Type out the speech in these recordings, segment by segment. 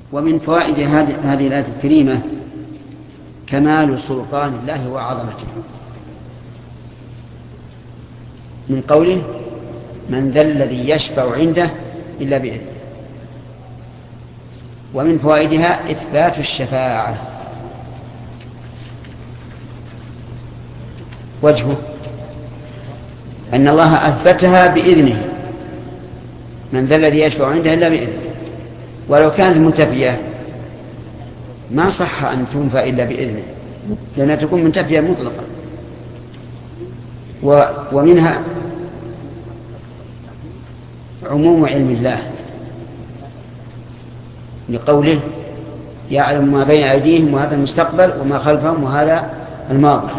ومن فوائد هذه الآية الكريمة كمال سلطان الله وعظمته، من قوله من ذا الذي يشفع عنده إلا بإذنه. ومن فوائدها إثبات الشفاعة. وجهه أن الله أثبتها بإذنه، من ذا الذي يشفع عنده إلا بإذنه. ولو كانت منتفية ما صح أن تنفى إلا بإذنه، لأنها تكون منتفية مطلقا. ومنها عموم علم الله، لقوله يعلم ما بين أيديهم وهذا المستقبل وما خلفهم وهذا الماضي.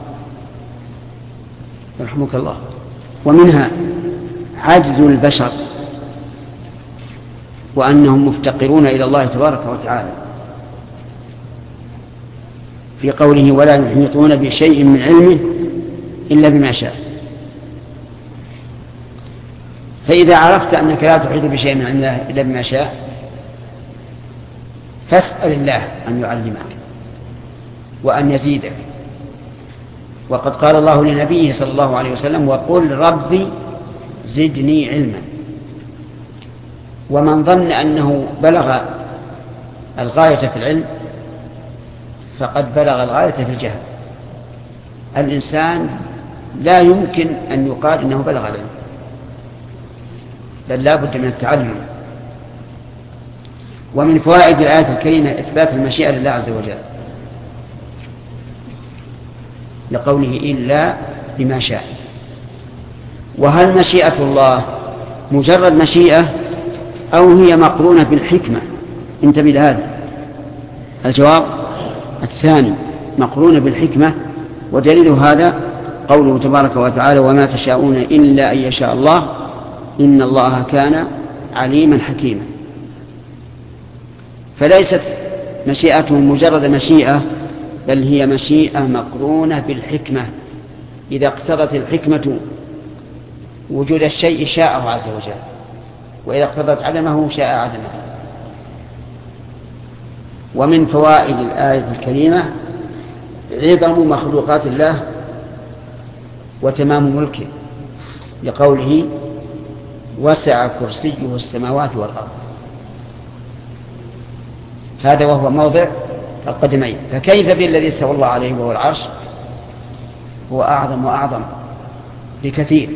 يرحمك الله. ومنها عجز البشر وأنهم مفتقرون إلى الله تبارك وتعالى، في قوله ولا يحيطون بشيء من علمه إلا بما شاء. فإذا عرفت أنك لا تحيط بشيء من علمه إلا بما شاء فاسأل الله أن يعلمك وأن يزيدك. وقد قال الله لنبيه صلى الله عليه وسلم وقل ربي زدني علما. ومن ظن أنه بلغ الغاية في العلم فقد بلغ الغاية في الجهل. الإنسان لا يمكن أن يقال إنه بلغ العلم، بل لا بد من التعلم. ومن فوائد الآية الكريمة إثبات المشيئة لله عز وجل، لقوله إلا بما شاء. وهل مشيئة الله مجرد مشيئة أو هي مقرونة بالحكمة؟ انتبه لهذا. الجواب الثاني، مقرونة بالحكمة. ودليل هذا قوله تبارك وتعالى وما تشاءون إلا أن يشاء الله إن الله كان عليما حكيما. فليست مشيئته مجرد مشيئة، بل هي مشيئة مقرونة بالحكمة. إذا اقتضت الحكمة وجود الشيء شاءه عز وجل، وإذا اقتضت عدمه شاء عدمه. ومن فوائد الآية الكريمة عظم مخلوقات الله وتمام ملكه، لقوله وسع كرسيه السماوات والأرض. هذا وهو موضع القدمين، فكيف بالذي استوى الله عليه وهو العرش؟ هو أعظم وأعظم بكثير.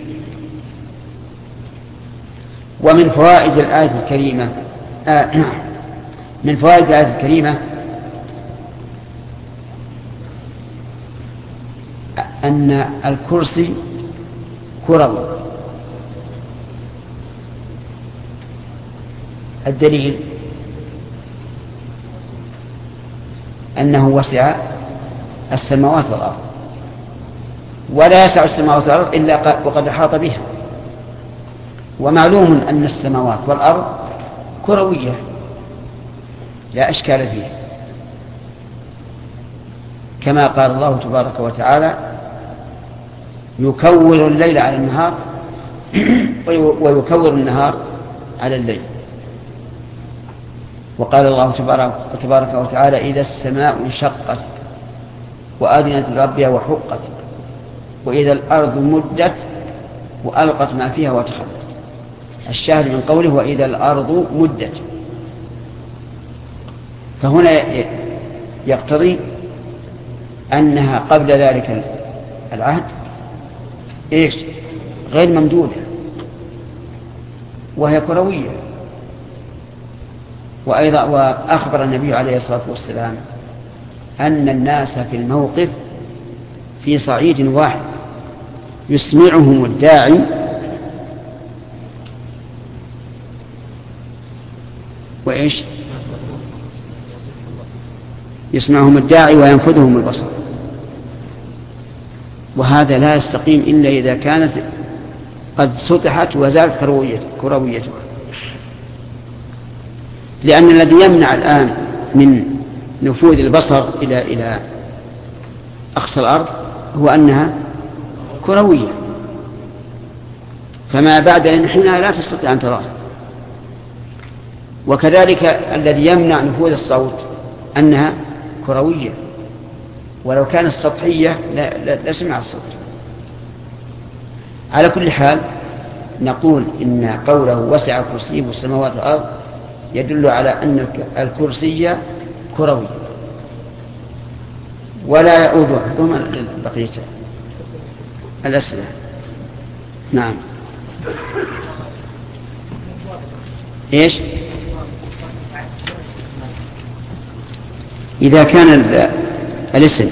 ومن فوائد الآية الكريمة من فوائد الآية الكريمة أن الكرسي كروي. الدليل أنه وسع السماوات والأرض، ولا يسع السماوات والأرض إلا وقد أحاط بها. ومعلوم أن السماوات والأرض كروية لا أشكال فيها، كما قال الله تبارك وتعالى يكور الليل على النهار ويكور النهار على الليل. وقال الله تبارك وتعالى إذا السماء انشقت وأذنت لربها وحقت وإذا الأرض مدت وألقت ما فيها وتخلت. الشاهد من قوله وإذا الأرض مدت، فهنا يقتضي أنها قبل ذلك العهد غير ممدودة وهي كروية. وأيضا وأخبر النبي عليه الصلاة والسلام أن الناس في الموقف في صعيد واحد يسمعهم الداعي يسمعهم الداعي وينفذهم البصر. وهذا لا يستقيم إلا إذا كانت قد سطحت وزالت كرويتها. لأن الذي يمنع الآن من نفوذ البصر إلى أقصى الأرض هو أنها كروية، فما بعد انحناء لا تستطيع أن تراه. وكذلك الذي يمنع نفوذ الصوت أنها كروية، ولو كانت سطحية لا سمع الصوت. على كل حال نقول إن قوله وسع كرسيه السماوات والأرض يدل على أن الكرسي كروي ولا يعود حكما بقية الأسئلة. نعم. إيش؟ إذا كان الاسم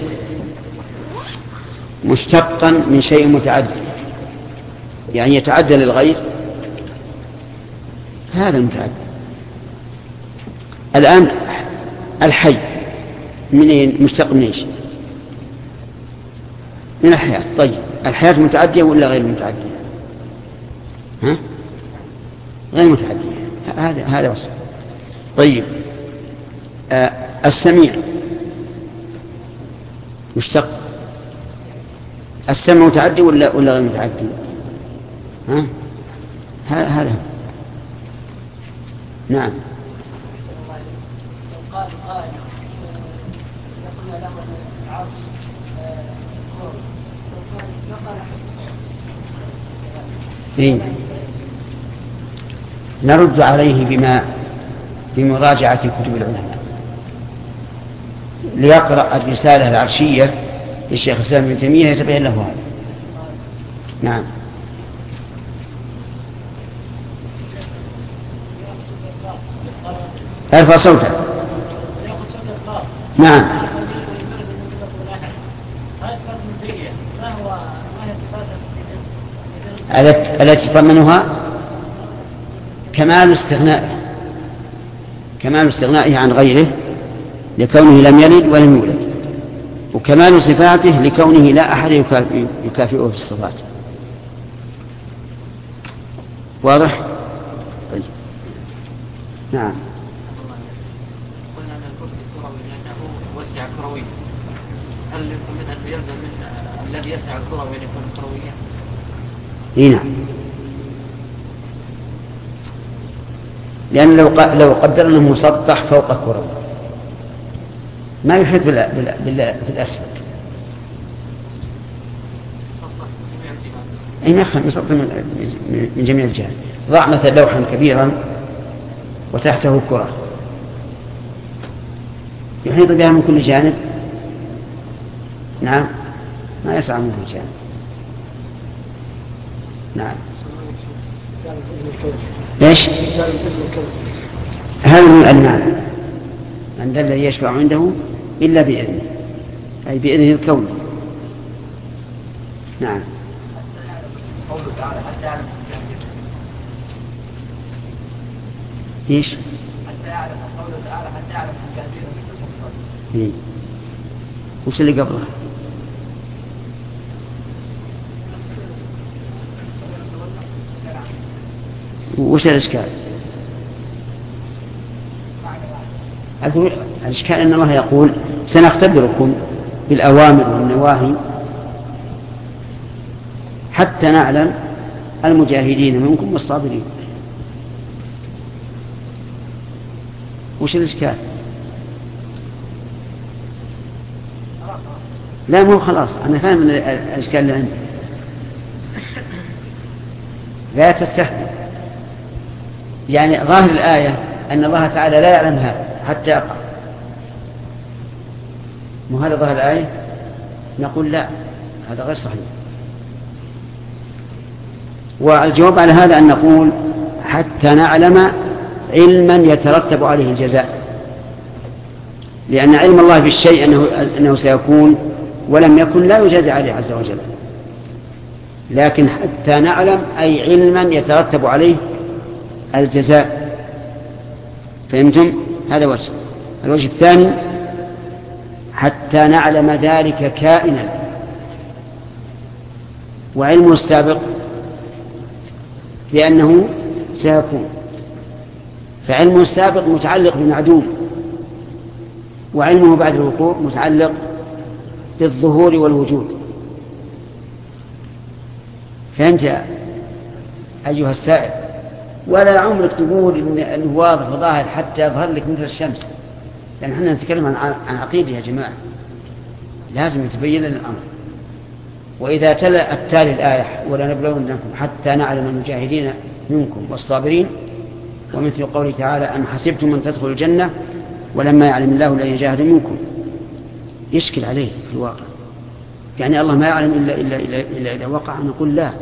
مشتقا من شيء متعدي، يعني يتعدى للغير، هذا المتعدي. الآن الحي من مشتق من إيش؟ من الحياة. طيب الحياة متعدية ولا غير متعدية؟ ها؟ غير متعدية. هذا وصف. طيب السميع مشتق. السمع متعدي ولا غير متعدي؟ ها؟ هذا. نعم. قال قائل يقول له العرش نرد عليه بمراجعة كتب العلماء، ليقرأ الرسالة العرشية للشيخ الإسلام ابن تيمية يتبين له هذا. نعم. ارفع صوتك. نعم. التي تضمنها كمال استغنائه عن غيره لكونه لم يلد ولم يولد، وكمال صفاته لكونه لا أحد يكافئه في الصفات. واضح؟ طيب. نعم. قلنا أن الكرسي كروي لأنه وسع كروي، هل يلزم من الذي يسع الكروي أن يكون كرويا؟ نعم. لأن لو قدرنا مسطح فوق كرة ما يحيط بالأسفل. أي نعم، مسطح من جميع الجهات. ضع مثلا لوحا كبيرا وتحته كرة يحيط بها من كل جانب. نعم، ما يسعى من كل جانب. نعم. ليش؟ هذا من المعنى من ذا الذي يشفع عنده إلا بإذنه، أي بإذنه الكون. نعم. قوله تعالى حتى يعلم ليش؟ حتى يعلم. قوله تعالى حتى يعلم الكافرين. وش اللي قبله؟ وش الإشكال؟ أقول الإشكال أن الله يقول سنختبركم بالأوامر والنواهي حتى نعلم المجاهدين منكم والصابرين. وش الإشكال؟ لا مو خلاص، أنا فاهم من الإشكال اللي عندي. لا تستهدف، يعني ظاهر الآية أن الله تعالى لا يعلم هذا حتى يقع. مو هذا ظاهر الآية؟ نقول لا، هذا غير صحيح. والجواب على هذا أن نقول حتى نعلم علما يترتب عليه الجزاء، لأن علم الله بالشيء أنه سيكون ولم يكن لا يجازي عليه عز وجل، لكن حتى نعلم أي علما يترتب عليه الجزاء. فهمتم؟ هذا وجه. الوجه الثاني حتى نعلم ذلك كائنا، وعلمه السابق لأنه سيكون، فعلمه السابق متعلق بمعدوم، وعلمه بعد الوقوع متعلق بالظهور والوجود. فهمت أيها السائل؟ ولا عمرك تقول إنه واضح وظاهر حتى يظهر لك مثل الشمس، لأن احنا نتكلم عن عقيدة يا جماعة، لازم يتبين لنا الأمر. وإذا تلا التالي الآية ولنبلونكم حتى نعلم المجاهدين منكم والصابرين، ومثل قوله تعالى أم حسبتم أن تدخلوا الجنة ولما يعلم الله الذين جاهدوا منكم، يشكل عليه في الواقع. يعني الله ما يعلم إلا إذا وقع. نقول لا،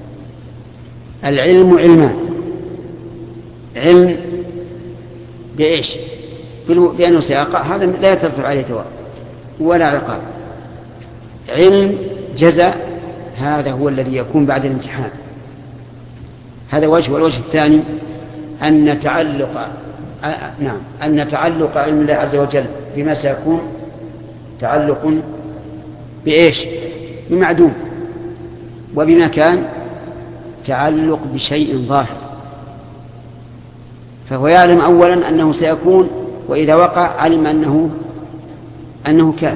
العلم علمان: علم بإيش؟ بأنه سيقع، هذا لا يترتب عليه ثواب ولا عقاب. علم جزاء، هذا هو الذي يكون بعد الامتحان. هذا وجه. والوجه الثاني أن نتعلق علم الله عز وجل بما سيكون تعلق بإيش؟ بمعدوم، وبما كان تعلق بشيء ظاهر. فهو يعلم أولا أنه سيكون، وإذا وقع علم أنه كان.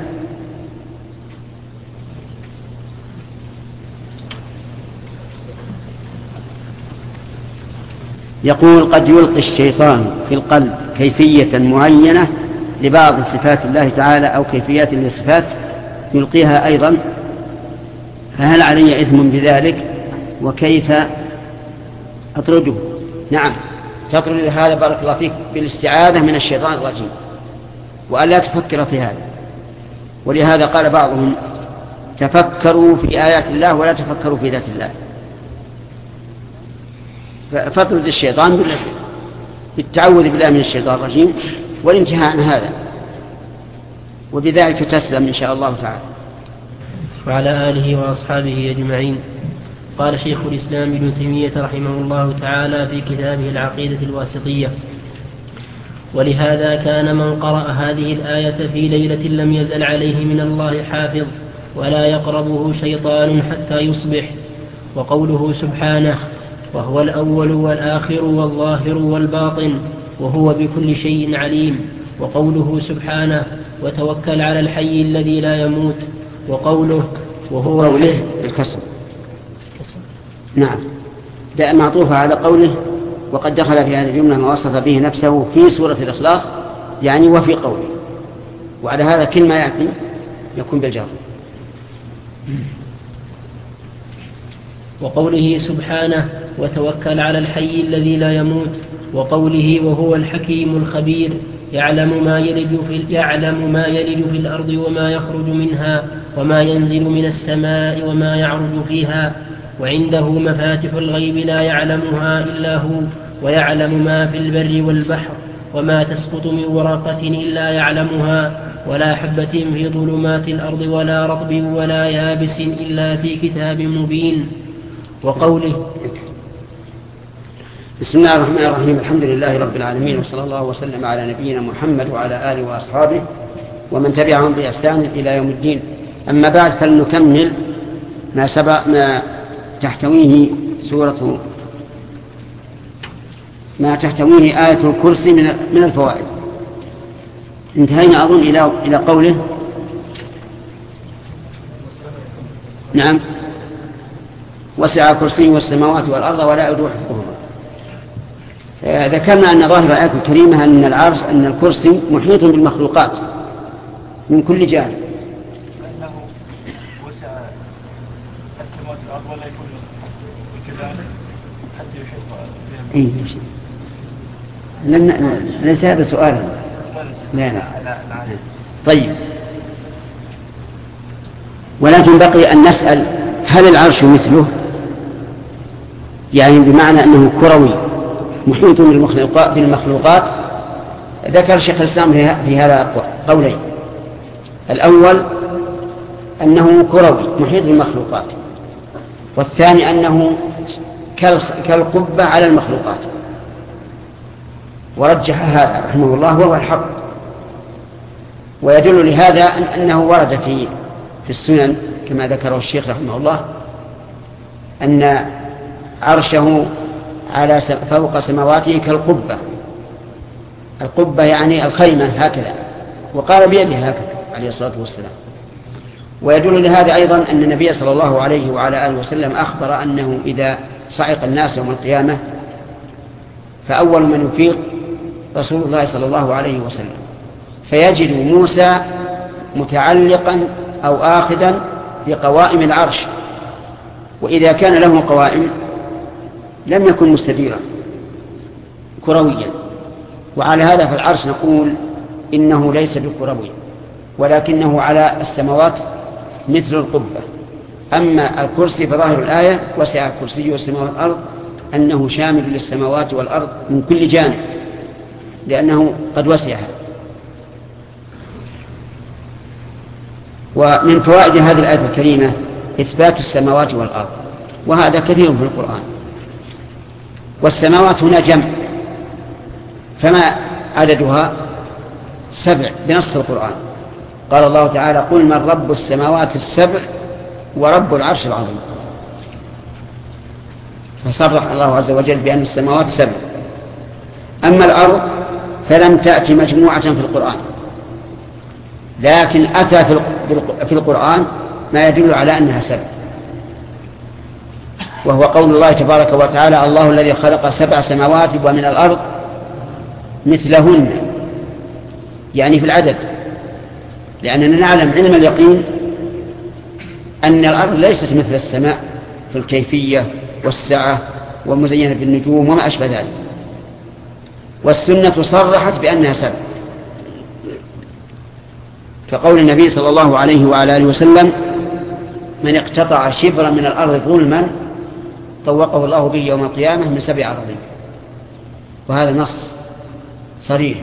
يقول: قد يلقي الشيطان في القلب كيفية معينة لبعض صفات الله تعالى أو كيفيات للصفات يلقيها أيضا، فهل علي إثم بذلك؟ وكيف أطرده؟ نعم، تطرد هذا بارك الله فيك بالاستعاذة من الشيطان الرجيم، وألا تفكر في هذا. ولهذا قال بعضهم: تفكروا في آيات الله ولا تفكروا في ذات الله. فاطرد الشيطان بالتعوذ بالله من الشيطان الرجيم والانتهاء عن هذا، وبذلك تسلم إن شاء الله تعالى. وعلى آله وأصحابه أجمعين. قال شيخ الإسلام ابن تيمية رحمه الله تعالى في كتابه العقيدة الواسطية: ولهذا كان من قرأ هذه الآية في ليلة لم يزل عليه من الله حافظ ولا يقربه شيطان حتى يصبح. وقوله سبحانه: وهو الأول والآخر والظاهر والباطن وهو بكل شيء عليم. وقوله سبحانه: وتوكل على الحي الذي لا يموت. وقوله: وهو الكسر. نعم، ده معطوف على قوله: وقد دخل في هذه الجملة ما وصف به نفسه في سورة الإخلاص، يعني وفي قوله. وعلى هذا كل ما يأتي يكون بالجر. وقوله سبحانه: وتوكل على الحي الذي لا يموت. وقوله: وهو الحكيم الخبير يعلم ما يلج في الأرض وما يخرج منها وما ينزل من السماء وما يعرج فيها، وعنده مفاتح الغيب لا يعلمها إلا هو، ويعلم ما في البر والبحر، وما تسقط من ورقة إلا يعلمها، ولا حبة في ظلمات الأرض ولا رطب ولا يابس إلا في كتاب مبين. وقوله: بسم الله الرحمن الرحيم. الحمد لله رب العالمين، وصلى الله وسلم على نبينا محمد وعلى آله وأصحابه ومن تبعهم بإحسان إلى يوم الدين. أما بعد، فلنكمل ما تحتويه آية الكرسي من الفوائد. انتهينا أظن إلى قوله: نعم، وسع كرسيه السماوات والأرض ولا يؤوده حفظهما. ذكرنا أن ظاهر الآية الكريمة أن الكرسي محيط بالمخلوقات من كل جانب. أنه وسع السماوات والأرض ولا يكون كذلك حتى يحيط بها. ليس هذا سؤالا. لا. طيب، ولكن بقي أن نسأل: هل العرش مثله؟ يعني بمعنى أنه كروي محيط بالمخلوقات. ذكر شيخ الإسلام في هذا قولين: الأول أنه كروي محيط بالمخلوقات، والثاني أنه كالقبة على المخلوقات. ورجح هذا رحمه الله وهو الحق. ويدل لهذا أنه ورد في السنن كما ذكره الشيخ رحمه الله أن عرشه على فوق سماواته كالقبة. القبة يعني الخيمة هكذا، وقال بيده هكذا عليه الصلاة والسلام. ويدل لهذا أيضا أن النبي صلى الله عليه وعلى آله وسلم أخبر أنه إذا صعق الناس يوم القيامة فأول من يفيق رسول الله صلى الله عليه وسلم، فيجد موسى متعلقا أو آخذا بقوائم العرش، وإذا كان له قوائم لم يكن مستديرا كرويا، وعلى هذا فالعرش نقول إنه ليس بكروي ولكنه على السماوات مثل القبة. أما الكرسي فظاهر الآية وسع كرسيه السماوات والأرض أنه شامل للسماوات والأرض من كل جانب، لأنه قد وسعها. ومن فوائد هذه الآية الكريمة إثبات السماوات والأرض، وهذا كثير في القرآن. والسماوات هنا جمع، فما عددها؟ 7 بنص القرآن. قال الله تعالى: قل من رب السماوات السبع ورب العرش العظيم. فصرح الله عز وجل بأن السماوات 7. أما الأرض فلم تأتي مجموعة في القرآن، لكن أتى في القرآن ما يدل على أنها 7، وهو قول الله تبارك وتعالى: الله الذي خلق 7 سماوات ومن الأرض مثلهن، يعني في العدد، لأننا نعلم علم اليقين أن الأرض ليست مثل السماء في الكيفية والسعة ومزينة بالنجوم وما أشبه ذلك. والسنة صرحت بأنها 7، كقول النبي صلى الله عليه وعلى آله وسلم: من اقتطع شبرا من الأرض ظلما طوقه الله به يوم القيامة من 7 أراضين. وهذا نص صريح.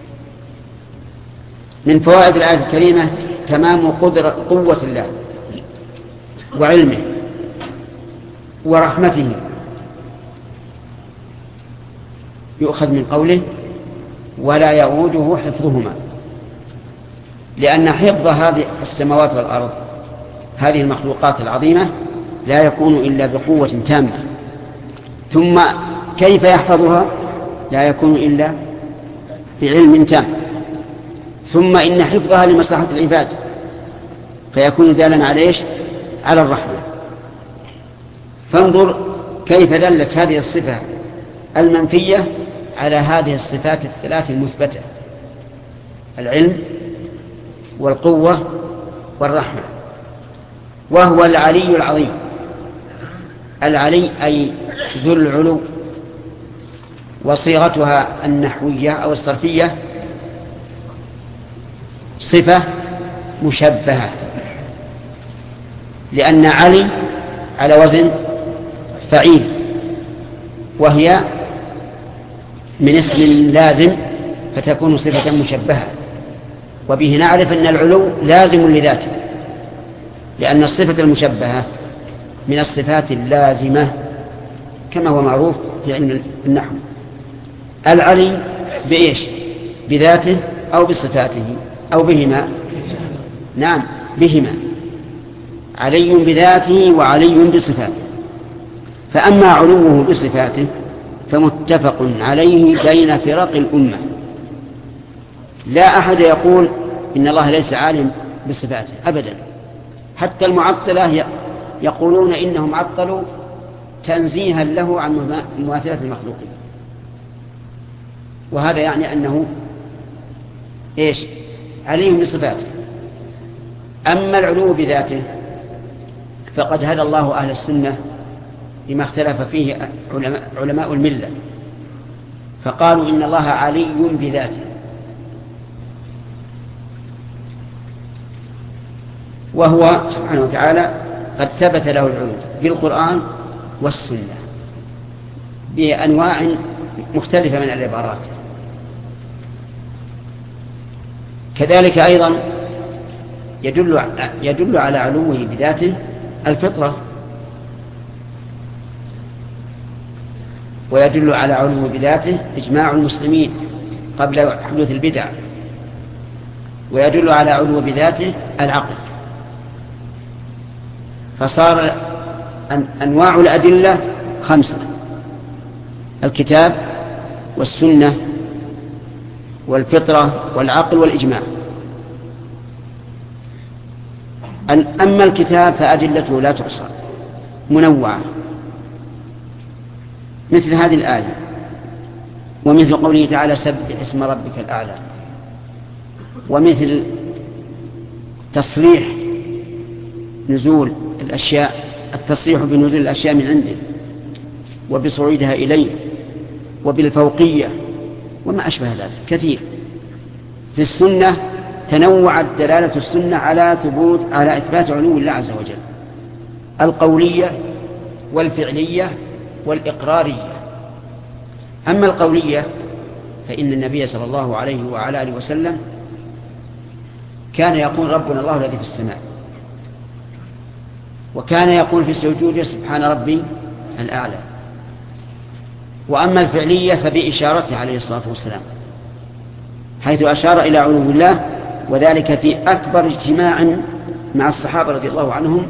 من فوائد الآية الكريمة تمام قوة الله وعلمه ورحمته. يؤخذ من قوله: ولا يؤوده حفظهما، لأن حفظ هذه السماوات والأرض، هذه المخلوقات العظيمة، لا يكون إلا بقوة تامة. ثم كيف يحفظها؟ لا يكون إلا بعلم تام. ثم إن حفظها لمصلحة العباد، فيكون دالا على إيش؟ على الرحمة. فانظر كيف دلت هذه الصفة المنفية على هذه الصفات الثلاث المثبتة: العلم والقوة والرحمة. وهو العلي العظيم. العلي أي ذو العلو، وصيغتها النحوية أو الصرفية صفة مشبهة، لأن علي على وزن فعيل، وهي من اسم لازم فتكون صفة مشبهة، وبه نعرف أن العلو لازم لذاته، لأن الصفة المشبهة من الصفات اللازمة كما هو معروف في علم النحو. العلي بإيش؟ بذاته أو بصفاته أو بهما؟ نعم، بهما. علي بذاته وعلي بصفاته. فأما علوه بصفاته فمتفق عليه بين فرق الأمة. لا أحد يقول إن الله ليس عالم بصفاته أبدا. حتى المعطلة يقولون إنهم عطلوا تنزيها له عن مماثلة المخلوقين، وهذا يعني أنه إيش؟ عليهم بصفاته. أما العلو بذاته فقد هدى الله أهل السنة لما اختلف فيه علماء الملة، فقالوا إن الله علي بذاته، وهو سبحانه وتعالى قد ثبت له العلو بالقرآن والسنة بأنواع مختلفة من العبارات. كذلك أيضا يدل على علوه بذاته الفطرة، ويدل على علوه بذاته إجماع المسلمين قبل حدوث البدع، ويدل على علوه بذاته العقل. فصار أنواع الأدلة 5: الكتاب والسنة والفطرة والعقل والإجماع. أما الكتاب فأدلته لا تحصى منوعة، مثل هذه الآية: ومثل قوله تعالى سبح اسم ربك الأعلى، ومثل تصريح نزول الأشياء، التصريح بنزول الأشياء من عنده وبصعودها إليه وبالفوقية وما أشبه ذلك كثير. في السنة تنوعت دلالة السنة على إثبات علو الله عز وجل، القولية والفعلية والإقرارية. أما القولية فإن النبي صلى الله عليه وعلى آله وسلم كان يقول ربنا الله الذي في السماء، وكان يقول في السجود سبحان ربي الأعلى. وأما الفعلية فبإشارته عليه الصلاة والسلام، حيث أشار إلى علو الله، وذلك في أكبر اجتماع مع الصحابة رضي الله عنهم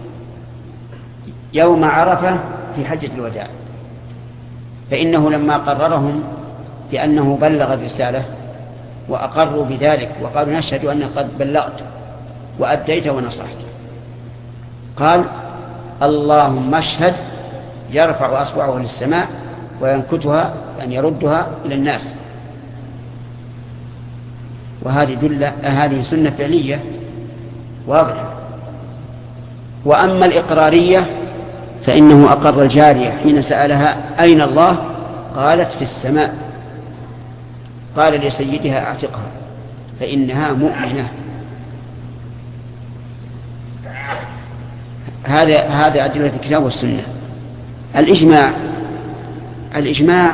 يوم عرفة في حجة الوداع، فإنه لما قررهم بأنه بلغ الرسالة وأقروا بذلك وقالوا نشهد أنك قد بلغت وأديت ونصحت، قال اللهم اشهد، يرفع أصبعه للسماء وينكتها أن يردها إلى الناس. هذه سنة فعلية واضحة. وأما الإقرارية فإنه أقر الجارية حين سألها أين الله؟ قالت في السماء. قال لسيدها اعتقها فإنها مؤمنة. هذا أدلة الكتاب والسنة. الإجماع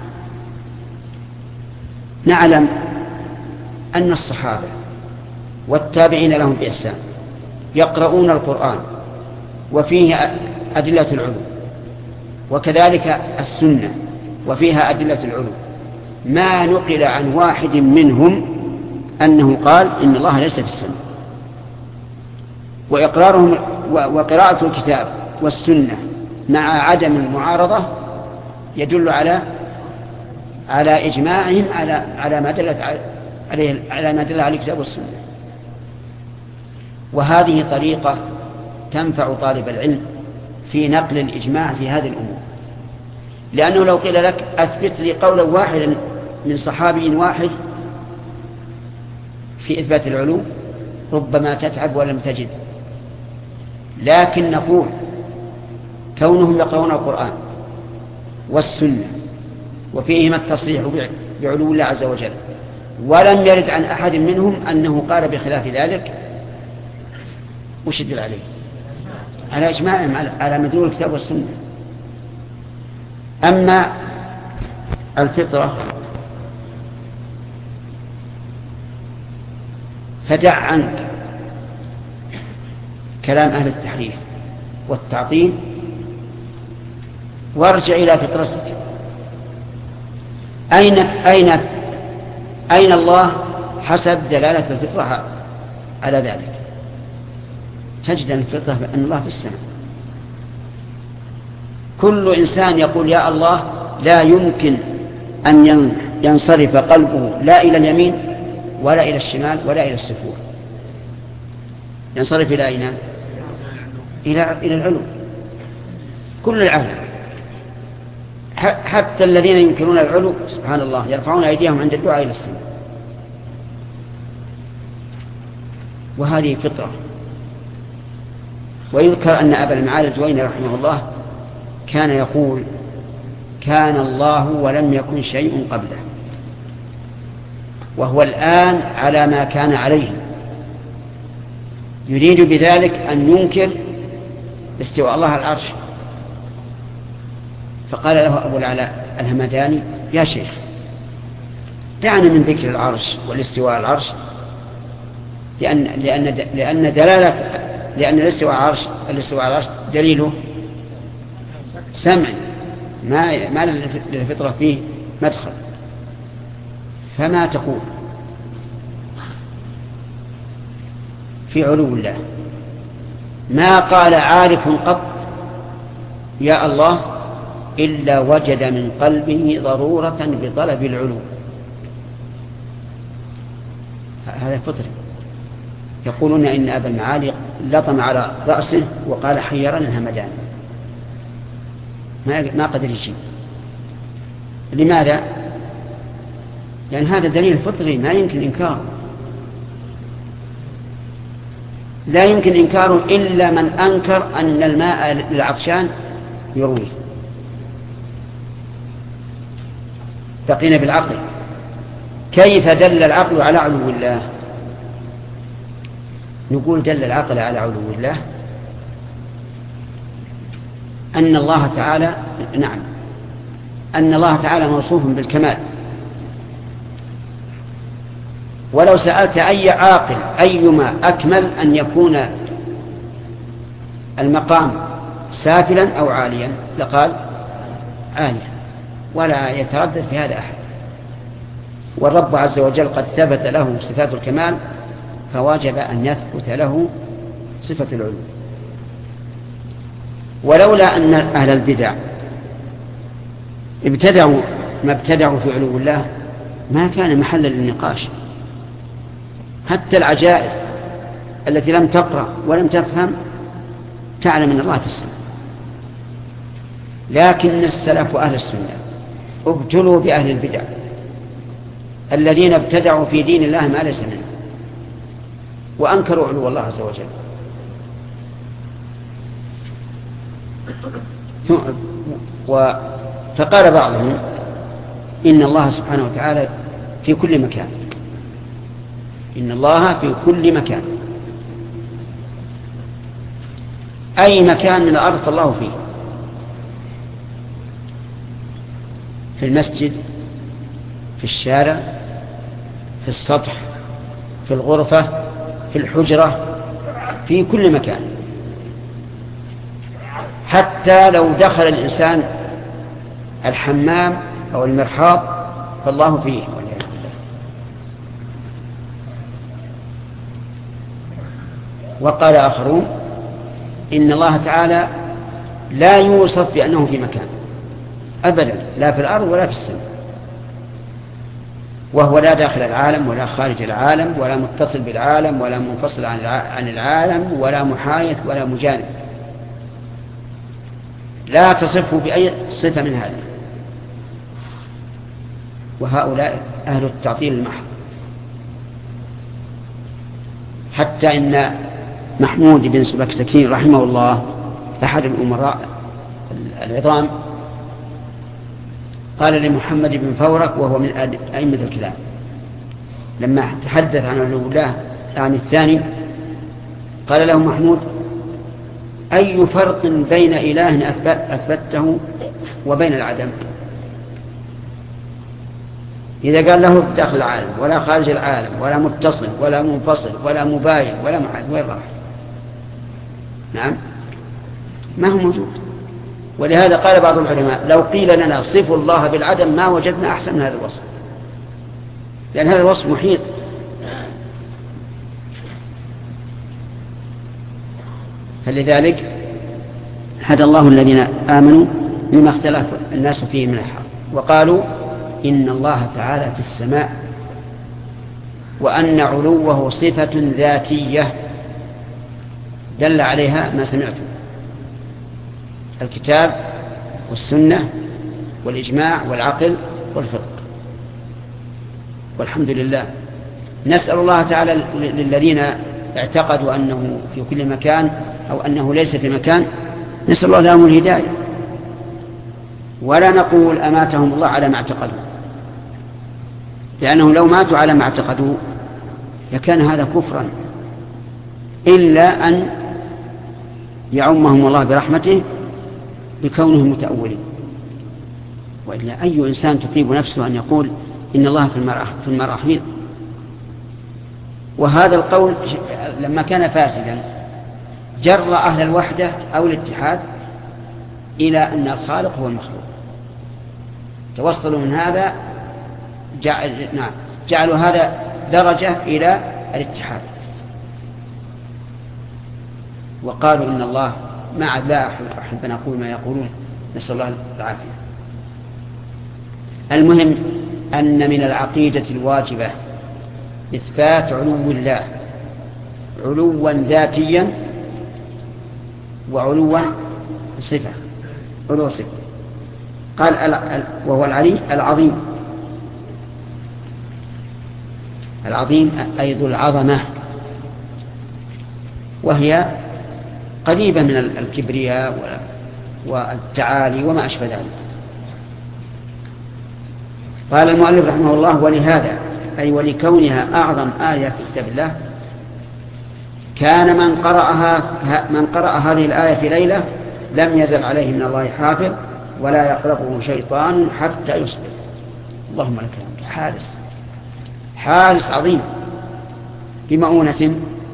نعلم أن الصحابة والتابعين لهم بإحسان يقرؤون القرآن وفيه أدلة العلو، وكذلك السنة وفيها أدلة العلو، ما نقل عن واحد منهم أنه قال إن الله ليس في السماء. وإقرارهم وقراءة الكتاب والسنة مع عدم المعارضة يدل على إجماعهم على ما دلت عليه، على ما دل عليه الكتاب والسنة. وهذه طريقة تنفع طالب العلم في نقل الإجماع في هذه الأمور، لأنه لو قيل لك أثبت لي قولا واحدا من صحابي واحد في إثبات العلو ربما تتعب ولم تجد. لكن نقول كونهم يقرؤون القرآن والسنة وفيهما التصريح بعلو الله عز وجل، ولم يرد عن أحد منهم أنه قال بخلاف ذلك، وش يدل عليه؟ على إجماعهم على مدلول الكتاب والسنة. أما الفطرة فدع عنك كلام أهل التحريف والتعطيل وارجع إلى فطرتك. أين الله حسب دلالة الفطرة على ذلك؟ تجد الفطرة بأن الله في السماء. كل إنسان يقول يا الله لا يمكن أن ينصرف قلبه لا إلى اليمين ولا إلى الشمال ولا إلى السفور، ينصرف إلى أين؟ إلى العلو. كل العالم حتى الذين ينكرون العلو سبحان الله يرفعون أيديهم عند الدعاء إلى السماء. وهذه فطرة. ويذكر أن أبا المعالي الجويني رحمه الله كان يقول كان الله ولم يكن شيء قبله، وهو الآن على ما كان عليه، يريد بذلك أن ينكر استواء الله على العرش. فقال له أبو العلاء الهمداني يا شيخ دعنا من ذكر العرش والاستواء على العرش، لأن الاستواء على العرش دليله سمع ما للفطرة فيه مدخل. فما تقول في علو الله؟ ما قال عارف قط يا الله إلا وجد من قلبه ضرورة بطلب العلو. هذا فطري. يقولون إن أبا المعالي لطم على رأسه وقال حيرنا الهمدان، ما قدر يجيب. لماذا؟ لأن هذا دليل فطري ما يمكن إنكاره، لا يمكن إنكاره إلا من أنكر أن الماء للعطشان يرويه. بقينا بالعقل. كيف دل العقل على علو الله؟ نقول دل العقل على علو الله أن الله تعالى أن الله تعالى موصوف بالكمال. ولو سألت أي عاقل أيما أكمل أن يكون المقام سافلا أو عاليا لقال عاليا، ولا يتردد في هذا أحد. والرب عز وجل قد ثبت له صفات الكمال، فواجب أن يثبت له صفة العلو. ولولا أن أهل البدع ما ابتدعوا في علو الله ما كان محلا للنقاش. حتى العجائز التي لم تقرأ ولم تفهم تعلم أن الله في السماء. لكن السلف وأهل السنة ابتلوا بأهل البدع الذين ابتدعوا في دين الله ما ليس منه وأنكروا علو الله عز وجل. فقال بعضهم إن الله سبحانه وتعالى في كل مكان، إن الله في كل مكان، أي مكان من الأرض فالله فيه، في المسجد، في الشارع، في السطح، في الغرفة، في الحجرة، في كل مكان. حتى لو دخل الإنسان الحمام أو المرحاض فالله فيه. وقال آخرون إن الله تعالى لا يوصف بأنه في مكان أبدا، لا في الأرض ولا في السماء، وهو لا داخل العالم ولا خارج العالم ولا متصل بالعالم ولا منفصل عن العالم ولا محايد ولا مجانب، لا تصفه بأي صفة من هذه. وهؤلاء أهل التعطيل المحض. حتى إن محمود بن سبكتكين رحمه الله أحد الأمراء العظام قال لمحمد بن فورك وهو من أئمة الكلام لما تحدث عن علو الله عن الثاني، قال له محمود أي فرق بين إله أثبته وبين العدم؟ إذا قال له داخل العالم ولا خارج العالم ولا متصل ولا منفصل ولا مباين ولا محايد وين راح؟ نعم ما هو موجود. ولهذا قال بعض العلماء لو قيل لنا صفوا الله بالعدم ما وجدنا أحسن من هذا الوصف، لأن هذا الوصف محيط. فلذلك هدى الله الذين آمنوا لما اختلف الناس فيه من الحق، وقالوا إن الله تعالى في السماء، وأن علوه صفة ذاتية دل عليها ما سمعتم، الكتاب والسنة والإجماع والعقل والفقه. والحمد لله. نسأل الله تعالى للذين اعتقدوا أنه في كل مكان أو أنه ليس في مكان، نسأل الله لهم الهداية، ولا نقول أماتهم الله على ما اعتقدوا، لأنه لو ماتوا على ما اعتقدوا لكان هذا كفرا، إلا أن يعمهم الله برحمته بكونهم متأولين. وإلا أي إنسان تطيب نفسه أن يقول إن الله في المراحيض؟ وهذا القول لما كان فاسدا جر أهل الوحدة أو الاتحاد إلى أن الخالق هو المخلوق، توصلوا من هذا جعلوا هذا درجة إلى الاتحاد، وقالوا إن الله لا أحب أن أقول ما يقولون، نسأل الله العافية. المهم أن من العقيدة الواجبة إثبات علو الله علوا ذاتيا وعلوا صفة، علو صفة. قال وهو العلي العظيم، العظيم أي ذو العظمة، وهي قريبة من الكبرياء والتعالي وما أشبه ذلك. قال المؤلف رحمه الله: ولهذا أي ولكونها أعظم آية في كتاب الله كان من قرأ هذه الآية في ليلة لم يزل عليه من الله حافظ ولا يقربه شيطان حتى يصبح. اللهم لك الحمد. حارس عظيم بمؤونة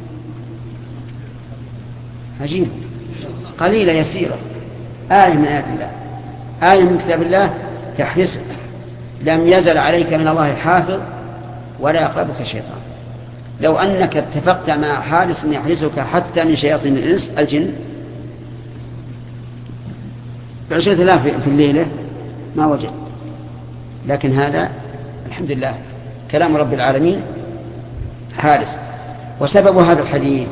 عجيب قليلة يسيرة، آية من آيات الله، آية من كتاب الله تحرسك، لم يزل عليك من الله حافظ ولا يقربك شيطان. لو أنك اتفقت مع حارس يحرسك حتى من شياطين الإنس الجن ب10,000 في الليلة ما وجد، لكن هذا الحمد لله كلام رب العالمين حارس. وسبب هذا الحديث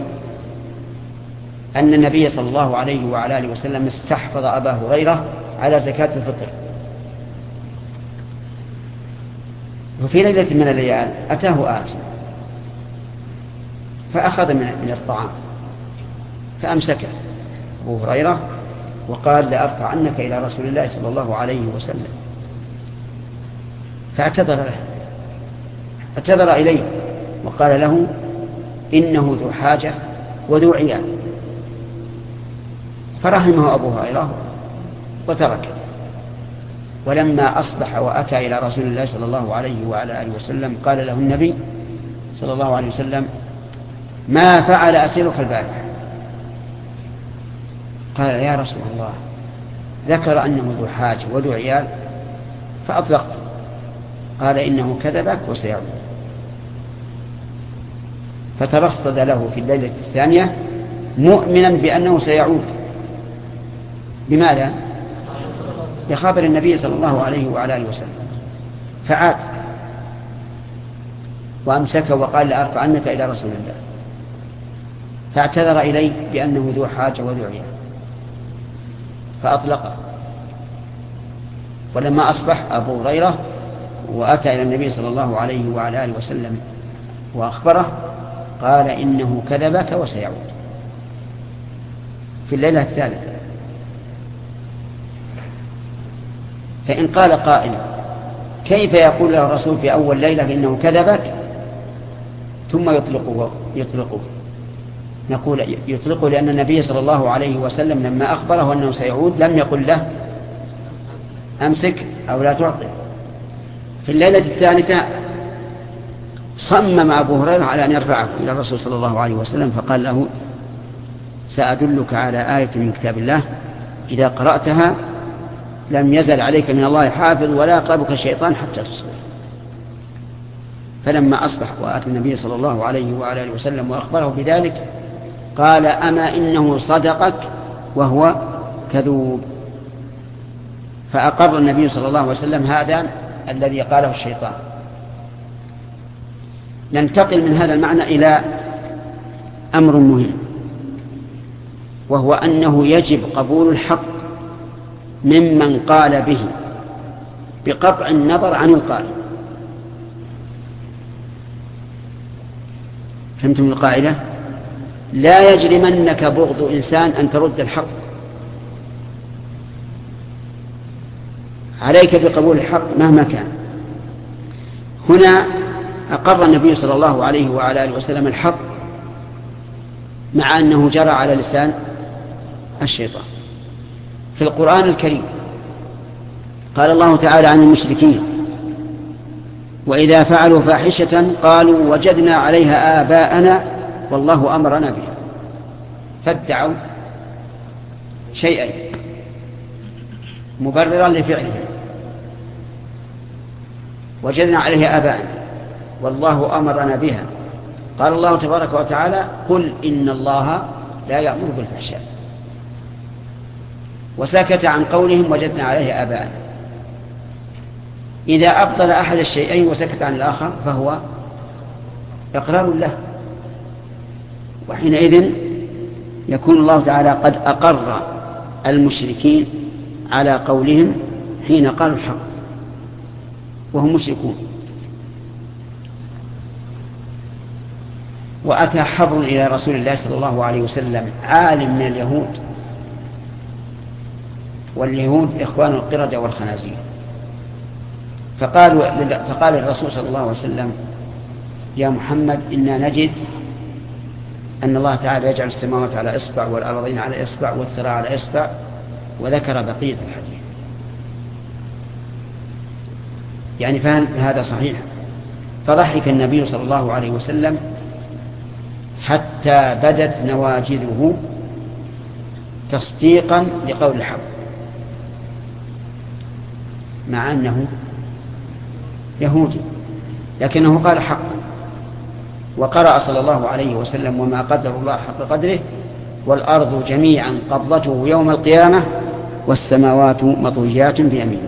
أن النبي صلى الله عليه وعلى آله وسلم استحفظ أبا هريرة على زكاة الفطر، وفي ليلة من الليال أتاه آت فأخذ من الطعام فأمسكه أبو هريرة وقال: لأرفعنك إلى رسول الله صلى الله عليه وسلم. فاعتذر إليه وقال له: إنه ذو حاجة وذو عيال. فرحمه أبو هريرة وتركه. ولما أصبح وأتى إلى رسول الله صلى الله عليه وعلى آله وسلم قال له النبي صلى الله عليه وسلم: ما فعل أسيرك البارحة؟ قال: يا رسول الله ذكر أنه ذو حاجة وذو عيال فأطلقت. قال: إنه كذبك وسيعود. فترصد له في الليلة الثانية مؤمنا بأنه سيعود. لماذا؟ لخبر النبي صلى الله عليه وعلى آله وسلم. فعاد وأمسك وقال: لأرفعنك إلى رسول الله. فاعتذر إليه بأنه ذو حاجة وذو عيال فأطلقه. ولما أصبح أبو هريرة وأتى إلى النبي صلى الله عليه وعلى آله وسلم وأخبره قال: إنه كذبك وسيعود في الليلة الثالثة. فإن قال قائل: كيف يقول له الرسول في أول ليلة إنه كذبك ثم يطلقه؟ نقول يطلقه لأن النبي صلى الله عليه وسلم لما أخبره أنه سيعود لم يقل له أمسك أو لا تعطي. في الليلة الثالثة صمم أبو هريرة على أن يرفعه إلى الرسول صلى الله عليه وسلم فقال له: سأدلك على آية من كتاب الله إذا قرأتها لم يزل عليك من الله حافظ ولا يقربك الشيطان حتى تصبح. فلما أصبح وآتى النبي صلى الله عليه وعلى آله وسلم وأخبره بذلك قال: أما إنه صدقك وهو كذوب. فأقر النبي صلى الله عليه وسلم هذا الذي قاله الشيطان. ننتقل من هذا المعنى إلى أمر مهم، وهو أنه يجب قبول الحق ممن قال به بقطع النظر عن القائل. فهمتم القاعدة؟ لا يجرمنك بغض إنسان أن ترد الحق، عليك بقبول الحق مهما كان. هنا أقر النبي صلى الله عليه وعلى آله وسلم الحق مع أنه جرى على لسان الشيطان. في القرآن الكريم قال الله تعالى عن المشركين: وإذا فعلوا فاحشة قالوا وجدنا عليها آباءنا والله أمرنا بها. فادعوا شيئين مبررا لفعلهم: وجدنا عليها آباءنا والله أمرنا بها. قال الله تبارك وتعالى: قل إن الله لا يأمر بالفحشاء. وسكت عن قولهم وجدنا عليه آباءنا. إذا أبطل أحد الشيئين وسكت عن الآخر فهو إقرار له، وحينئذ يكون الله تعالى قد أقر المشركين على قولهم حين قالوا الحق وهم مشركون. وأتى حبر إلى رسول الله صلى الله عليه وسلم عالم من اليهود، واليهود إخوان القردة والخنازير، فقال الرسول صلى الله عليه وسلم: يا محمد، إنا نجد أن الله تعالى يجعل السماوات على إصبع والأرضين على إصبع والثرى على إصبع، وذكر بقية الحديث. يعني فهم هذا صحيح. فضحك النبي صلى الله عليه وسلم حتى بدت نواجذه تصديقا لقول الحق، مع أنه يهودي، لكنه قال حقا. وقرأ صلى الله عليه وسلم: وما قدر الله حق قدره والأرض جميعا قبضته يوم القيامة والسماوات مطويات بيمينه.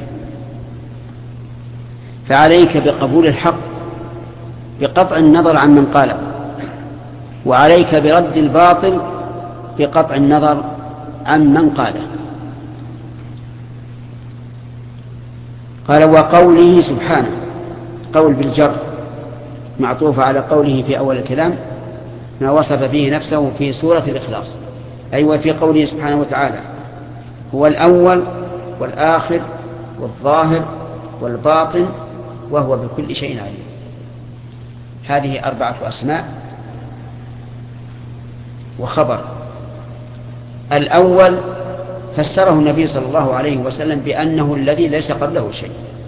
فعليك بقبول الحق بقطع النظر عن من قاله، وعليك برد الباطل بقطع النظر عن من قاله. قال: وقوله سبحانه، قول بالجر معطوف على قوله في أول الكلام ما وصف فيه نفسه في سورة الإخلاص، أي وفي قوله سبحانه وتعالى: هو الأول والآخر والظاهر والباطن وهو بكل شيء عليم. هذه 4 أسماء وخبر. الأول فسره النبي صلى الله عليه وسلم بأنه الذي ليس قبله شيء.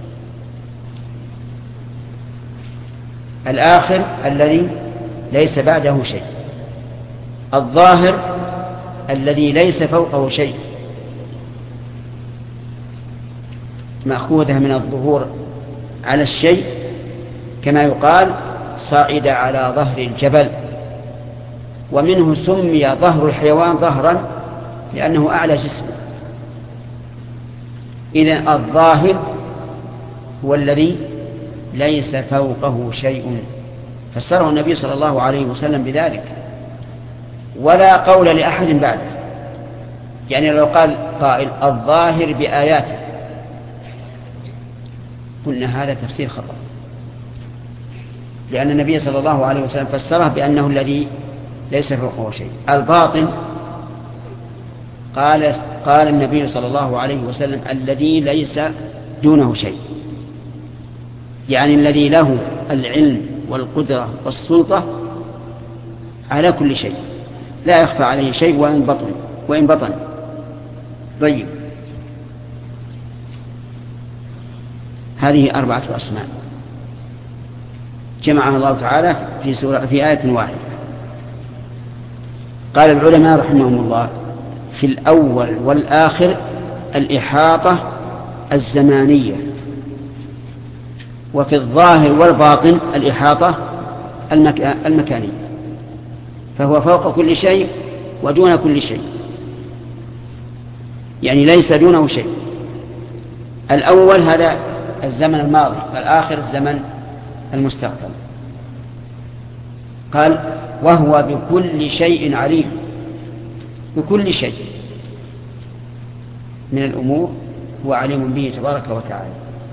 الآخر الذي ليس بعده شيء. الظاهر الذي ليس فوقه شيء، مأخوذة من الظهور على الشيء، كما يقال: صعد على ظهر الجبل. ومنه سمي ظهر الحيوان ظهرا لأنه أعلى جسمه. إذن الظاهر هو الذي ليس فوقه شيء، فسره النبي صلى الله عليه وسلم بذلك، ولا قول لأحد بعده. يعني لو قال قائل: الظاهر بآياته، قلنا هذا تفسير خطأ، لأن النبي صلى الله عليه وسلم فسره بأنه الذي ليس فوقه شيء. الباطن قال النبي صلى الله عليه وسلم: الذي ليس دونه شيء، يعني الذي له العلم والقدرة والسلطة على كل شيء، لا يخفى عليه شيء وإن بطن. طيب، هذه 4 أسماء جمعها الله تعالى في آية واحدة. قال العلماء رحمهم الله: في الأول والآخر الإحاطة الزمانية، وفي الظاهر والباطن الإحاطة المكانية، فهو فوق كل شيء ودون كل شيء، يعني ليس دونه شيء. الأول هذا الزمن الماضي، والآخر الزمن المستقبل. قال: وهو بكل شيء عليم. بكل شيء من الأمور هو عليم به تبارك وتعالى.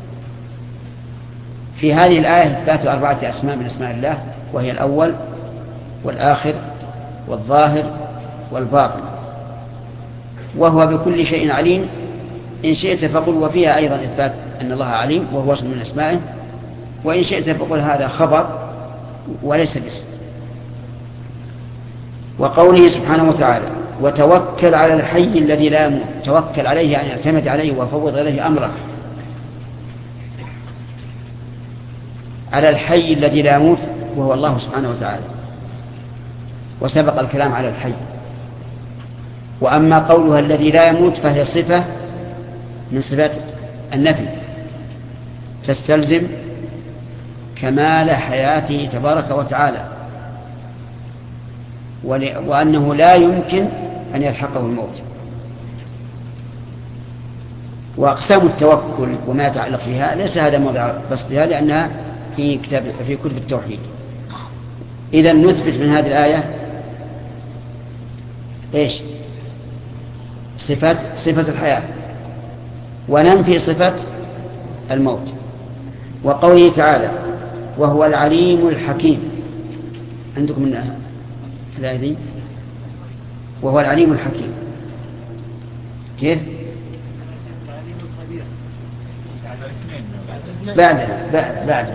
في هذه الآية إثبات 4 أسماء من أسماء الله، وهي الأول والآخر والظاهر والباطن، وهو بكل شيء عليم. إن شئت فقل وفيها أيضا إثبات أن الله عليم وهو اسم من أسمائه، وإن شئت فقل هذا خبر وليس باسم. وقوله سبحانه وتعالى: وتوكل على الحي الذي لا يموت. توكل عليه يعني اعتمد عليه وفوض إليه أمره، على الحي الذي لا يموت وهو الله سبحانه وتعالى. وسبق الكلام على الحي. وأما قولها الذي لا يموت فهي صفة من صفات النفي، تستلزم كمال حياته تبارك وتعالى، وأنه لا يمكن أن يلحقه الموت. وأقسام التوكل وما يتعلق فيها ليس هذا موضع بسطها، لأنها في كتب التوحيد. إذا نثبت من هذه الآية إيش؟ صفة الحياة، وننفي صفة الموت. وقوله تعالى: وهو العليم الحكيم. عندكم الذي وهو العليم الحكيم. كيف؟ بعد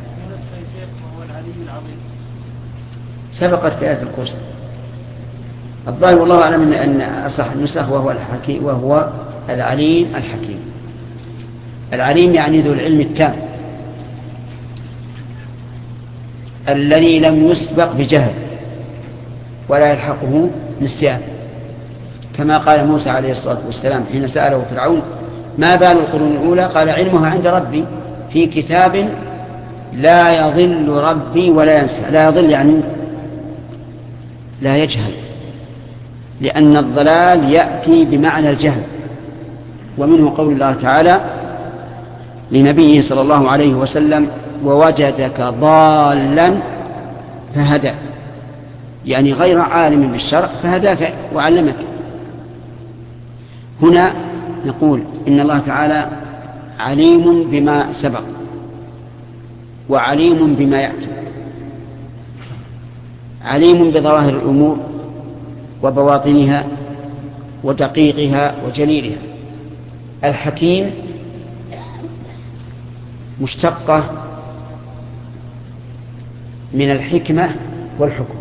سبقت في آية الكرسي. الظاهر والله أعلم أن أصح النسخ وهو العليم الحكيم. العليم يعني ذو العلم التام الذي لم يسبق بجهل ولا يلحقه نسيان، كما قال موسى عليه الصلاة والسلام حين سأله فرعون ما بال القرون الأولى؟ قال علمها عند ربي في كتاب لا يضل ربي ولا ينسى. لا يضل يعني لا يجهل، لأن الضلال يأتي بمعنى الجهل. ومنه قول الله تعالى لنبيه صلى الله عليه وسلم ووجدك ضالا فهدى، يعني غير عالم بالشرع فهداك وعلمك. هنا نقول إن الله تعالى عليم بما سبق وعليم بما يأتي، عليم بظواهر الأمور وبواطنها ودقيقها وجليلها. الحكيم مشتقة من الحكمة والحكم،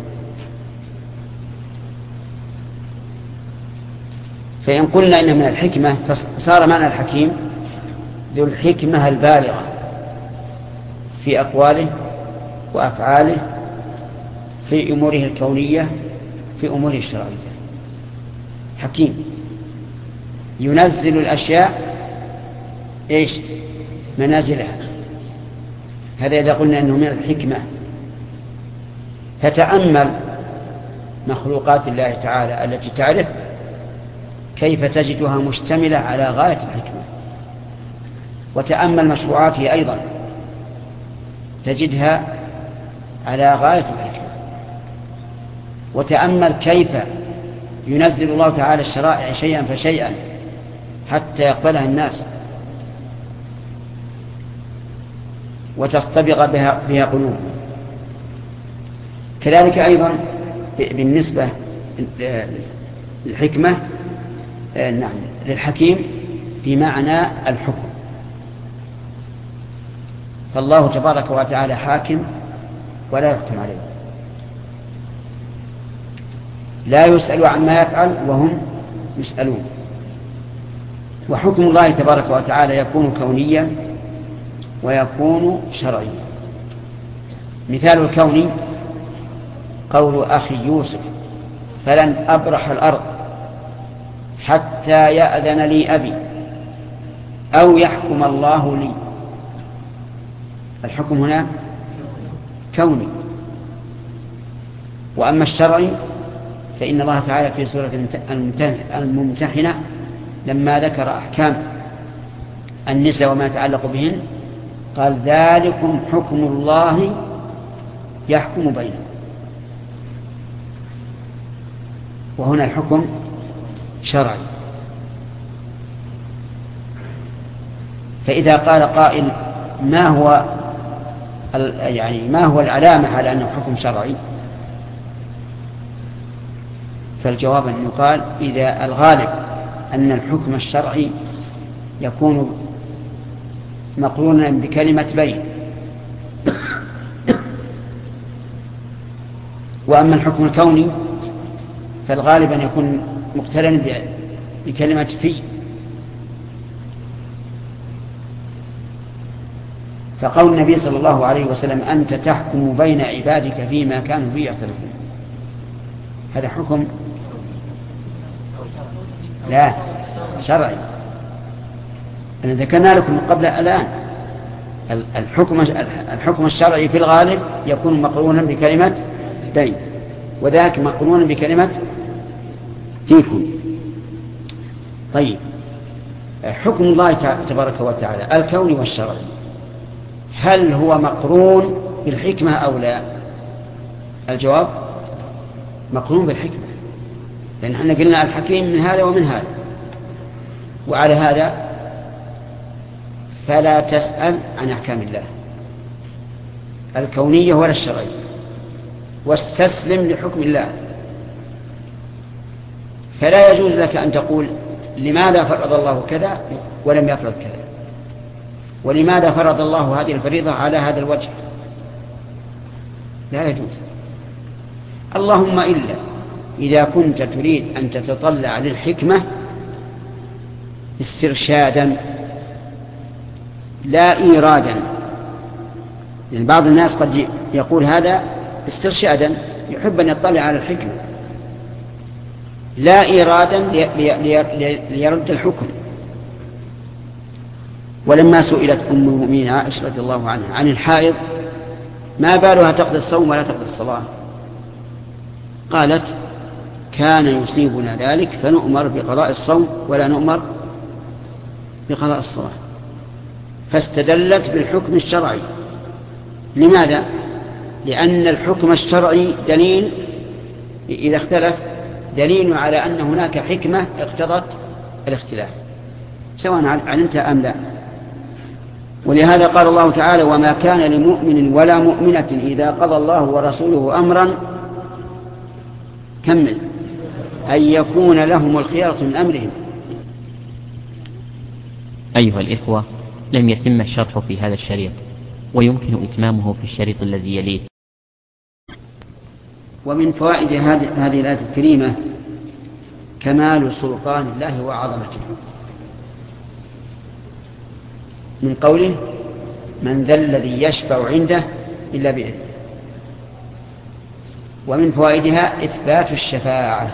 فإن قلنا إن من الحكمة فصار معنى الحكيم ذو الحكمة البالغة في أقواله وأفعاله في أموره الكونية في أموره الشرعية. حكيم ينزل الأشياء إيش منازلها، هذا إذا قلنا أنه من الحكمة. فتأمل مخلوقات الله تعالى التي تعرف كيف تجدها مشتملة على غاية الحكمة، وتأمل مشروعاته أيضا تجدها على غاية الحكمة، وتأمل كيف ينزل الله تعالى الشرائع شيئا فشيئا حتى يقبلها الناس وتصطبغ بها قلوبهم. كذلك أيضا بالنسبة للحكمة نعم للحكيم بمعنى الحكم، فالله تبارك وتعالى حاكم ولا يحكم عليه، لا يسأل عما يفعل وهم يسألون. وحكم الله تبارك وتعالى يكون كونيا ويكون شرعيا. مثال الكوني قول أخي يوسف فلن أبرح الأرض حتى يأذن لي أبي أو يحكم الله لي. الحكم هنا كوني. وأما الشرعي فإن الله تعالى في سورة الممتحنة لما ذكر أحكام النساء وما يتعلق بهن قال ذلكم حكم الله يحكم بينكم. وهنا الحكم شرعي. فإذا قال قائل ما هو العلامة على أنه حكم شرعي؟ فالجواب أن يقال إذا الغالب أن الحكم الشرعي يكون مقرونا بكلمة بين، وأما الحكم الكوني فالغالب أن يكون مقترنا بكلمة في. فقول النبي صلى الله عليه وسلم أنت تحكم بين عبادك فيما كانوا فيه يختلفون، هذا حكم لا شرعي. أنا ذكرنا لكم قبل الآن الحكم الشرعي في الغالب يكون مقرونا بكلمة بين، وذاك مقرونا بكلمة فيكم. طيب حكم الله تبارك وتعالى الكوني والشرعي هل هو مقرون بالحكمة أو لا؟ الجواب مقرون بالحكمة، لأن احنا قلنا الحكيم من هذا ومن هذا. وعلى هذا فلا تسأل عن أحكام الله الكونية ولا الشرعية، واستسلم لحكم الله فلا يجوز لك أن تقول لماذا فرض الله كذا ولم يفرض كذا، ولماذا فرض الله هذه الفريضة على هذا الوجه، لا يجوز. اللهم إلا إذا كنت تريد أن تتطلع للحكمة استرشادا لا إيرادا، يعني بعض الناس قد يقول هذا استرشادا، يحب أن يطلع على الحكمة لا إيرادا ليرد الحكم. ولما سئلت أم المؤمنين عائشة رضي الله عنها عن الحائض ما بالها تقضي الصوم ولا تقضي الصلاة، قالت كان يصيبنا ذلك فنؤمر بقضاء الصوم ولا نؤمر بقضاء الصلاة، فاستدلت بالحكم الشرعي. لماذا؟ لأن الحكم الشرعي دليل إذا اختلف دليل على أن هناك حكمة اقتضت الاختلاف سواء علمت أم لا. ولهذا قال الله تعالى وما كان لمؤمن ولا مؤمنة إذا قضى الله ورسوله أمرا كمل أن يكون لهم الخيرة من أمرهم. أيها الإخوة، لم يتم الشرح في هذا الشريط ويمكن إتمامه في الشريط الذي يليه. ومن فوائد هذه الآية الكريمة كمال سلطان الله وعظمته، من قوله من ذا الذي يشفع عنده إلا بإذنه. ومن فوائدها إثبات الشفاعة.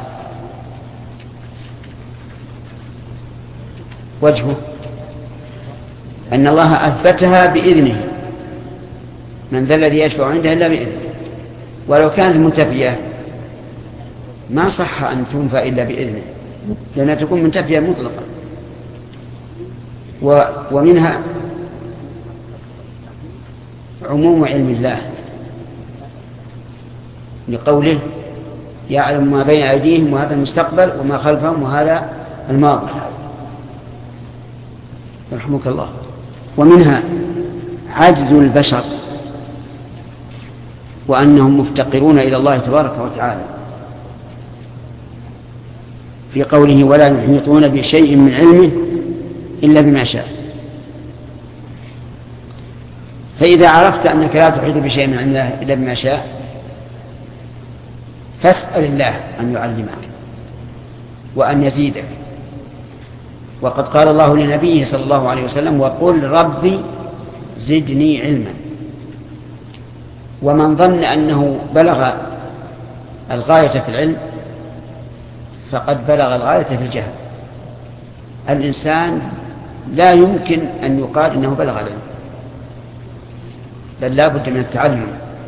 وجهه أن الله أثبتها بإذنه، من ذا الذي يشفع عنده إلا بإذنه، ولو كانت منتفية ما صح أن تنفى إلا بإذنه لأنها تكون منتفية مطلقا. ومنها عموم علم الله لقوله يعلم ما بين أيديهم وهذا المستقبل وما خلفهم وهذا الماضي يرحمك الله. ومنها عجز البشر وأنهم مفتقرون إلى الله تبارك وتعالى في قوله ولا يحيطون بشيء من علمه إلا بما شاء. فإذا عرفت أنك لا تحيط بشيء من علم الله إلا بما شاء فاسأل الله أن يعلمك وأن يزيدك. وقد قال الله لنبيه صلى الله عليه وسلم وقل ربي زدني علما. ومن ظن أنه بلغ الغاية في العلم فقد بلغ الغاية في الجهل. الإنسان لا يمكن أن يقال إنه بلغ العلم، بل لا بد من التعلم.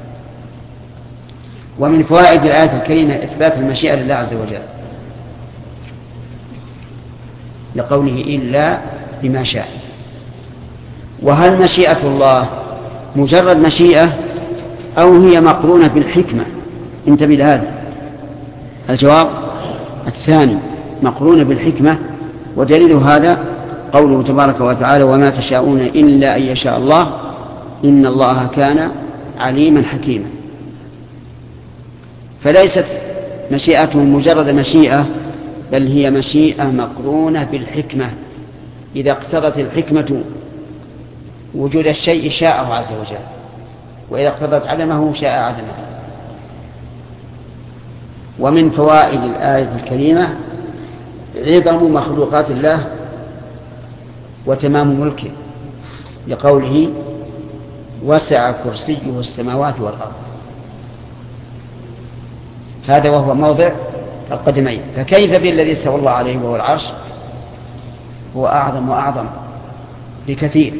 ومن فوائد الآية الكريمة إثبات المشيئة لله عز وجل لقوله إلا بما شاء. وهل مشيئة الله مجرد مشيئة أو هي مقرونة بالحكمة؟ انتبه لهذا. الجواب الثاني مقرونة بالحكمة، ودليل هذا قوله تبارك وتعالى وما تشاءون إلا أن يشاء الله إن الله كان عليما حكيما. فليست مشيئته مجرد مشيئة، بل هي مشيئة مقرونة بالحكمة. إذا اقتضت الحكمة وجود الشيء شاءه عز وجل، وإذا اقتضت عدمه شاء عدمه. ومن فوائد الآية الكريمة عظم مخلوقات الله وتمام ملكه لقوله وسع كرسيه السماوات والأرض، هذا وهو موضع القدمين، فكيف بالذي استوى الله عليه وهو العرش؟ هو أعظم وأعظم بكثير.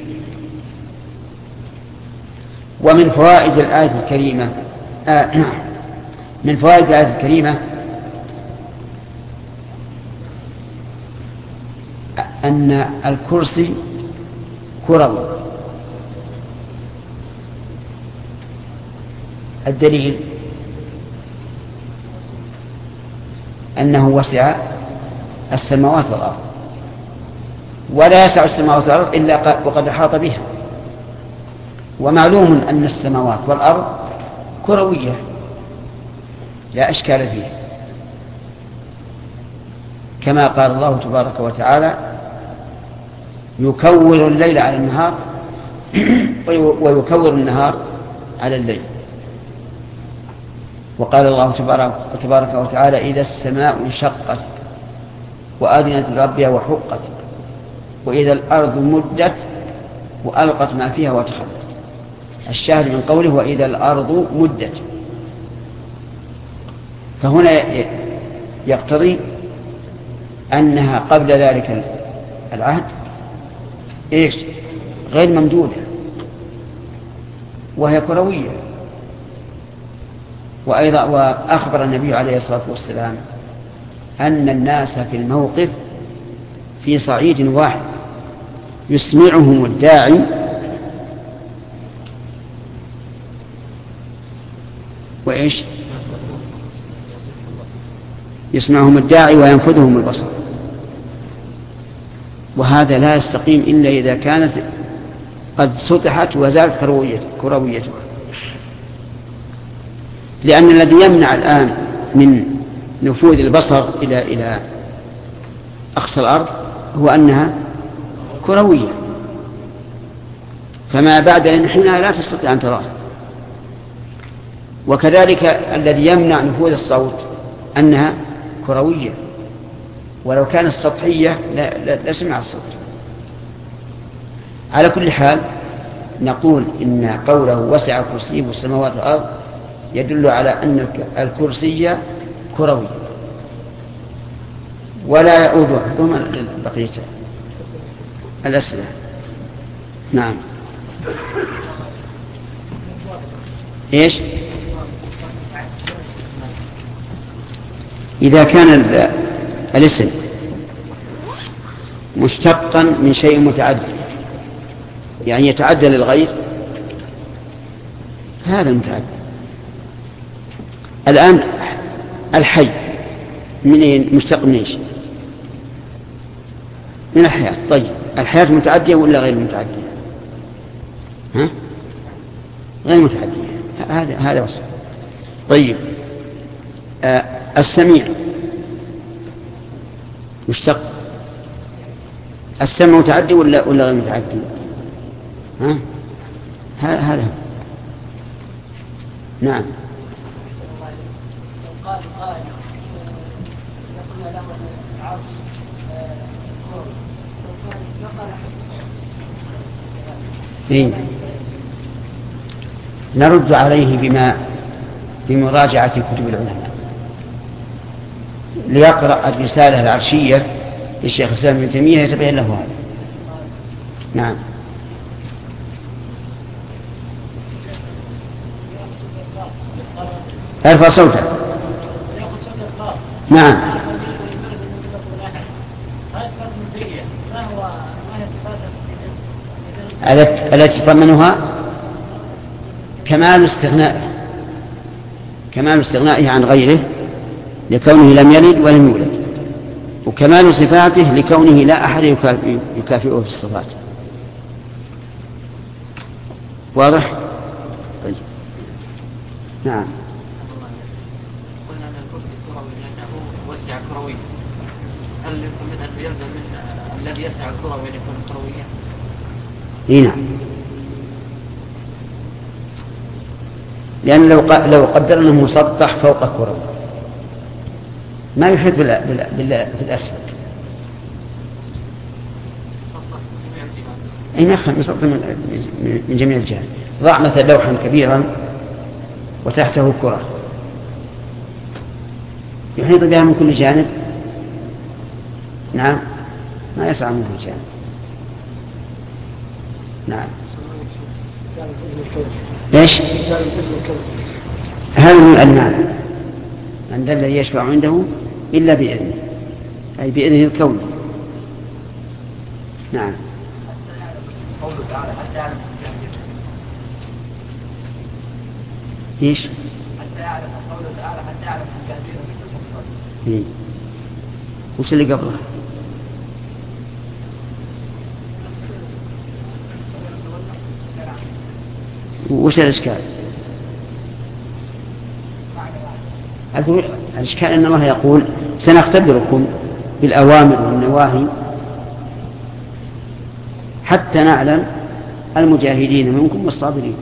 ومن فوائد الآية الكريمة من فوائد الآية الكريمة أن الكرسي كروي. الدليل أنه وسع السماوات والأرض، ولا يسع السماوات والأرض إلا وقد أحاط بها. ومعلوم أن السماوات والأرض كروية لا أشكال فيه. كما قال الله تبارك وتعالى يكور الليل على النهار ويكور النهار على الليل. وقال الله تبارك وتعالى إذا السماء انشقت وأذنت لربها وحقت وإذا الأرض مدت وألقت ما فيها وتخلت. الشاهد من قوله وإذا الأرض مدت، فهنا يقتضي أنها قبل ذلك العهد غير ممدودة وهي كروية. وأيضا وأخبر النبي عليه الصلاة والسلام أن الناس في الموقف في صعيد واحد يسمعهم الداعي يسمعهم الداعي وينفذهم البصر. وهذا لا يستقيم إلا إذا كانت قد سطحت وزالت كرويتها. لأن الذي يمنع الآن من نفوذ البصر إلى أقصى الأرض هو أنها كروية، فما بعد انحناء لا تستطيع أن تراه. وكذلك الذي يمنع نفوذ الصوت أنها كروية، ولو كانت سطحية لا سمع الصوت. على كل حال نقول إن قوله وسع كرسيه السماوات والأرض يدل على أن الكرسي كروي ولا يعود أحدهما بقية الأسئلة. نعم. إيش؟ إذا كان الاسم مشتقا من شيء متعدد، يعني يتعدى للغير، هذا المتعدد. الآن الحي من مشتق من إيش؟ من الحياة. طيب الحياة متعدية ولا غير متعدية؟ غير متعدية. هذا وصف. طيب السميع مشتق. السمع متعدي ولا غير متعدي؟ هذا. نعم. قال قائل يقول له العرش نرد عليه بمراجعة كتب العلماء، ليقرأ الرسالة العرشية للشيخ الإسلام ابن تيمية يتبين له هذا. نعم. ارفع صوتك. نعم. التي تضمنها كمال استغنائه عن غيره لكونه لم يلد ولم يولد، وكمال صفاته لكونه لا أحد يكافئه في الصفات. واضح؟ طيب. نعم. قلنا أن الكرسي كروي لأنه وسع كروي، هل يلزم من الذي يسع الكروي أن يكون كرويا؟ نعم. لأن لو قدرنا مسطح فوق كرة ما يحيط بالأسفل. أي نعم، مسطح من جميع الجهات. ضع مثلا لوحا كبيرا وتحته كرة يحيط بها من كل جانب. نعم، ما يسعى من كل جانب. نعم. ليش؟ هذا من المعنى من ذا الذي يشفع عنده إلا بإذنه، أي بإذنه الكون. نعم. ايش؟ حتى يعلم قوله تعالى حتى يعلم الكافرين. وش اللي قبله؟ وش الإشكال؟ أقول الإشكال أن الله يقول سنختبركم بالأوامر والنواهي حتى نعلم المجاهدين منكم والصابرين.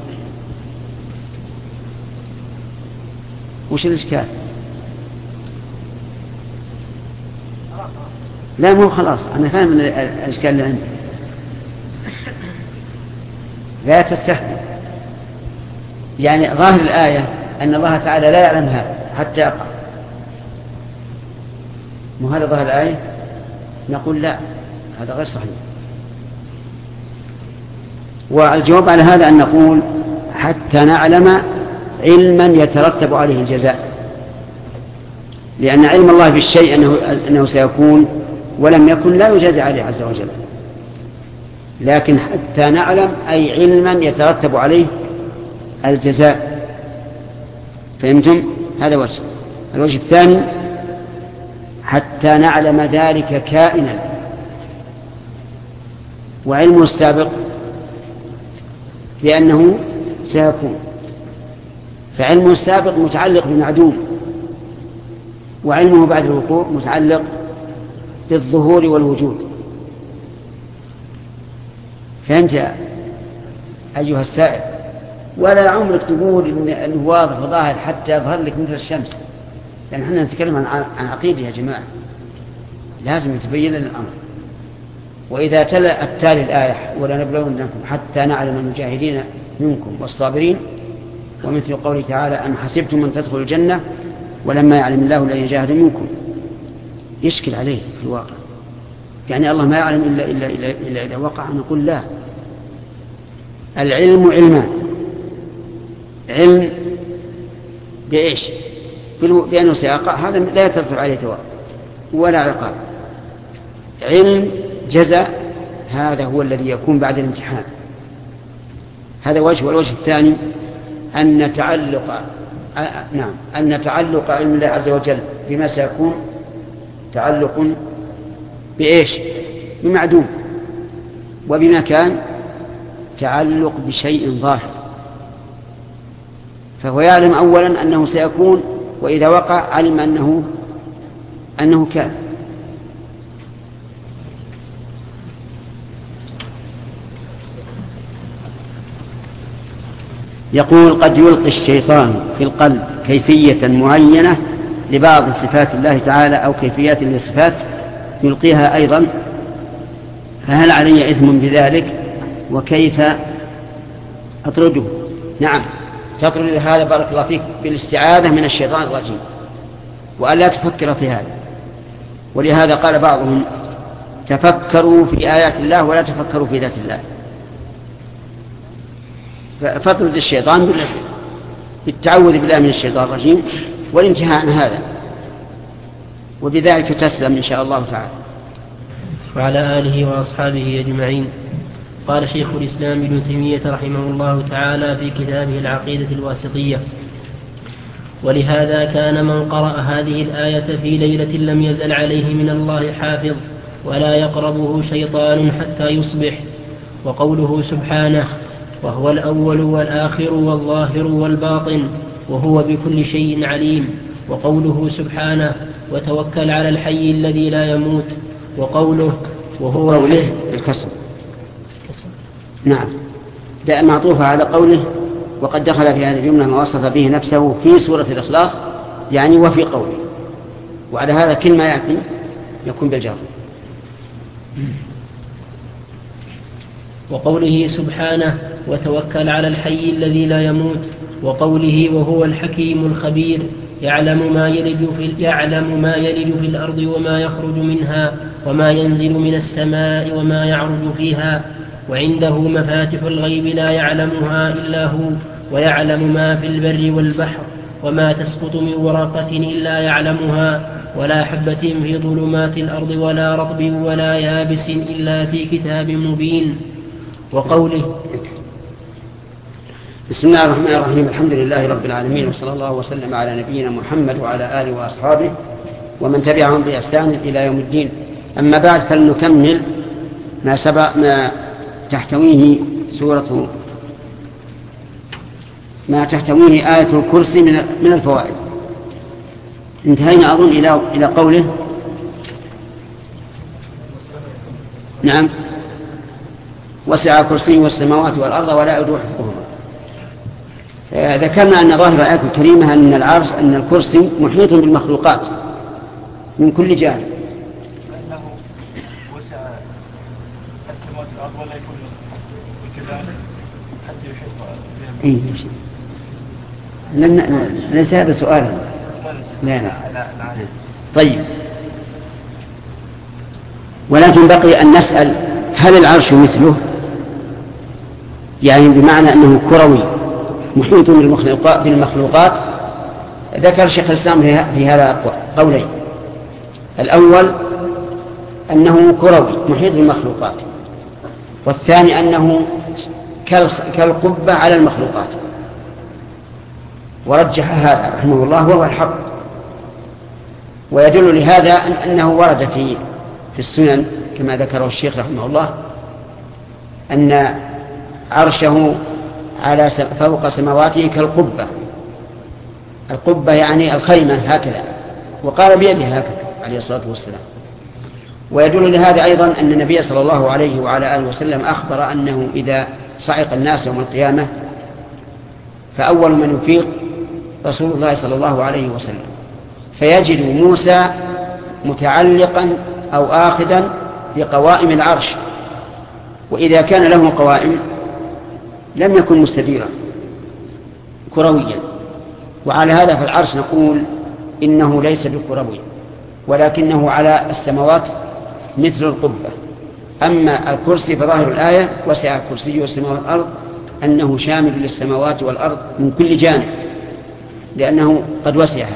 وش الإشكال؟ لا مو خلاص أنا فاهم الإشكال اللي عندي. لا تستهدف، يعني ظاهر الآية أن الله تعالى لا يعلم هذا حتى يقع. مو هذا ظاهر الآية؟ نقول لا، هذا غير صحيح. والجواب على هذا أن نقول حتى نعلم علما يترتب عليه الجزاء، لأن علم الله بالشيء أنه سيكون ولم يكن لا يجازي عليه عز وجل، لكن حتى نعلم أي علما يترتب عليه الجزاء. فهمتم؟ هذا وجه. الوجه الثاني حتى نعلم ذلك كائنا، وعلمه السابق لأنه سيكون، فعلمه السابق متعلق بمعدوم، وعلمه بعد الوقوع متعلق بالظهور والوجود. فهمت يا أيها السائل؟ ولا عمرك تقول إنه واضح وظاهر حتى يظهر لك مثل الشمس، لأن احنا نتكلم عن عقيدة يا جماعة، لازم يتبين لنا الأمر. وإذا التالي الآية ولنبلونكم حتى نعلم المجاهدين منكم والصابرين، ومثل قوله تعالى أم حسبتم أن تدخلوا الجنة ولما يعلم الله الذين جاهدوا منكم، يشكل عليه في الواقع. يعني الله ما يعلم إلا إذا وقع. نقول لا، العلم علمان: علم بإيش؟ بأنه سيقع، هذا لا يترتب عليه ثواب ولا عقاب. علم جزاء، هذا هو الذي يكون بعد الامتحان. هذا وجه. والوجه الثاني أن نتعلق علم الله عز وجل بما سيكون تعلق بإيش؟ بمعدوم، وبما كان تعلق بشيء ظاهر. فهو يعلم أولا أنه سيكون، وإذا وقع علم أنه كان. يقول قد يلقي الشيطان في القلب كيفية معينة لبعض صفات الله تعالى أو كيفيات للصفات يلقيها أيضا، فهل علي إثم بذلك وكيف أطرده؟ نعم، تطرد هذا بارك الله فيك بالاستعاذة من الشيطان الرجيم، وألا تفكر في هذا. ولهذا قال بعضهم تفكروا في آيات الله ولا تفكروا في ذات الله. فاطرد الشيطان بالتعوذ بالله من الشيطان الرجيم والانتهاء عن هذا، وبذلك تسلم إن شاء الله تعالى. وعلى آله وأصحابه أجمعين. قال شيخ الإسلام ابن تيمية رحمه الله تعالى في كتابه العقيدة الواسطية: ولهذا كان من قرأ هذه الآية في ليلة لم يزل عليه من الله حافظ ولا يقربه شيطان حتى يصبح. وقوله سبحانه: وهو الأول والآخر والظاهر والباطن وهو بكل شيء عليم. وقوله سبحانه: وتوكل على الحي الذي لا يموت. وقوله: وهو الكسر. نعم، ده معطوف على قوله وقد دخل في هذه الجملة ما وصف به نفسه في سورة الإخلاص، يعني وفي قوله. وعلى هذا كل ما يأتي يكون بالجر. وقوله سبحانه: وتوكل على الحي الذي لا يموت. وقوله: وهو الحكيم الخبير يعلم ما يلج في الأرض وما يخرج منها وما ينزل من السماء وما يعرج فيها، وعنده مفاتح الغيب لا يعلمها إلا هو، ويعلم ما في البر والبحر، وما تسقط من ورقة إلا يعلمها، ولا حبة في ظلمات الأرض ولا رطب ولا يابس إلا في كتاب مبين. وقوله: بسم الله الرحمن الرحيم. الحمد لله رب العالمين، وصلى الله وسلم على نبينا محمد وعلى آله وأصحابه ومن تبعهم بإحسان إلى يوم الدين. أما بعد، فلنكمل ما تحتويه آية الكرسي من الفوائد. انتهينا أظن إلى قوله نعم. وسع كرسيه السماوات والأرض ولا يؤوده حفظهما. ذكرنا أن ظاهر الآية الكريمة أن الكرسي محيط بالمخلوقات من كل جانب. أنه وسع السماوات والأرض ولا يكون كذلك حتى يحيط بها. ليس هذا سؤالا. لا. طيب، ولكن بقي أن نسأل هل العرش مثله؟ يعني بمعنى أنه كروي محيط بالمخلوقات. ذكر شيخ الإسلام في هذا قولين: الأول أنه كروي محيط بالمخلوقات، والثاني أنه كالقبة على المخلوقات. ورجح هذا رحمه الله وهو الحق. ويدل لهذا أنه ورد في السنن كما ذكره الشيخ رحمه الله أن عرشه على فوق سماواته كالقبة. القبة يعني الخيمة هكذا، وقال بيده هكذا عليه الصلاة والسلام. ويدل لهذا أيضا أن النبي صلى الله عليه وعلى آله وسلم أخبر أنه إذا صعق الناس يوم القيامة فأول من يفيق رسول الله صلى الله عليه وسلم، فيجد موسى متعلقا أو آخذا بقوائم العرش، وإذا كان له قوائم لم يكن مستديرا كرويا. وعلى هذا فالعرش نقول إنه ليس بكروي ولكنه على السماوات مثل القبة. أما الكرسي فظاهر الآية وسع كرسيه السماوات والأرض أنه شامل للسماوات والأرض من كل جانب لأنه قد وسعها.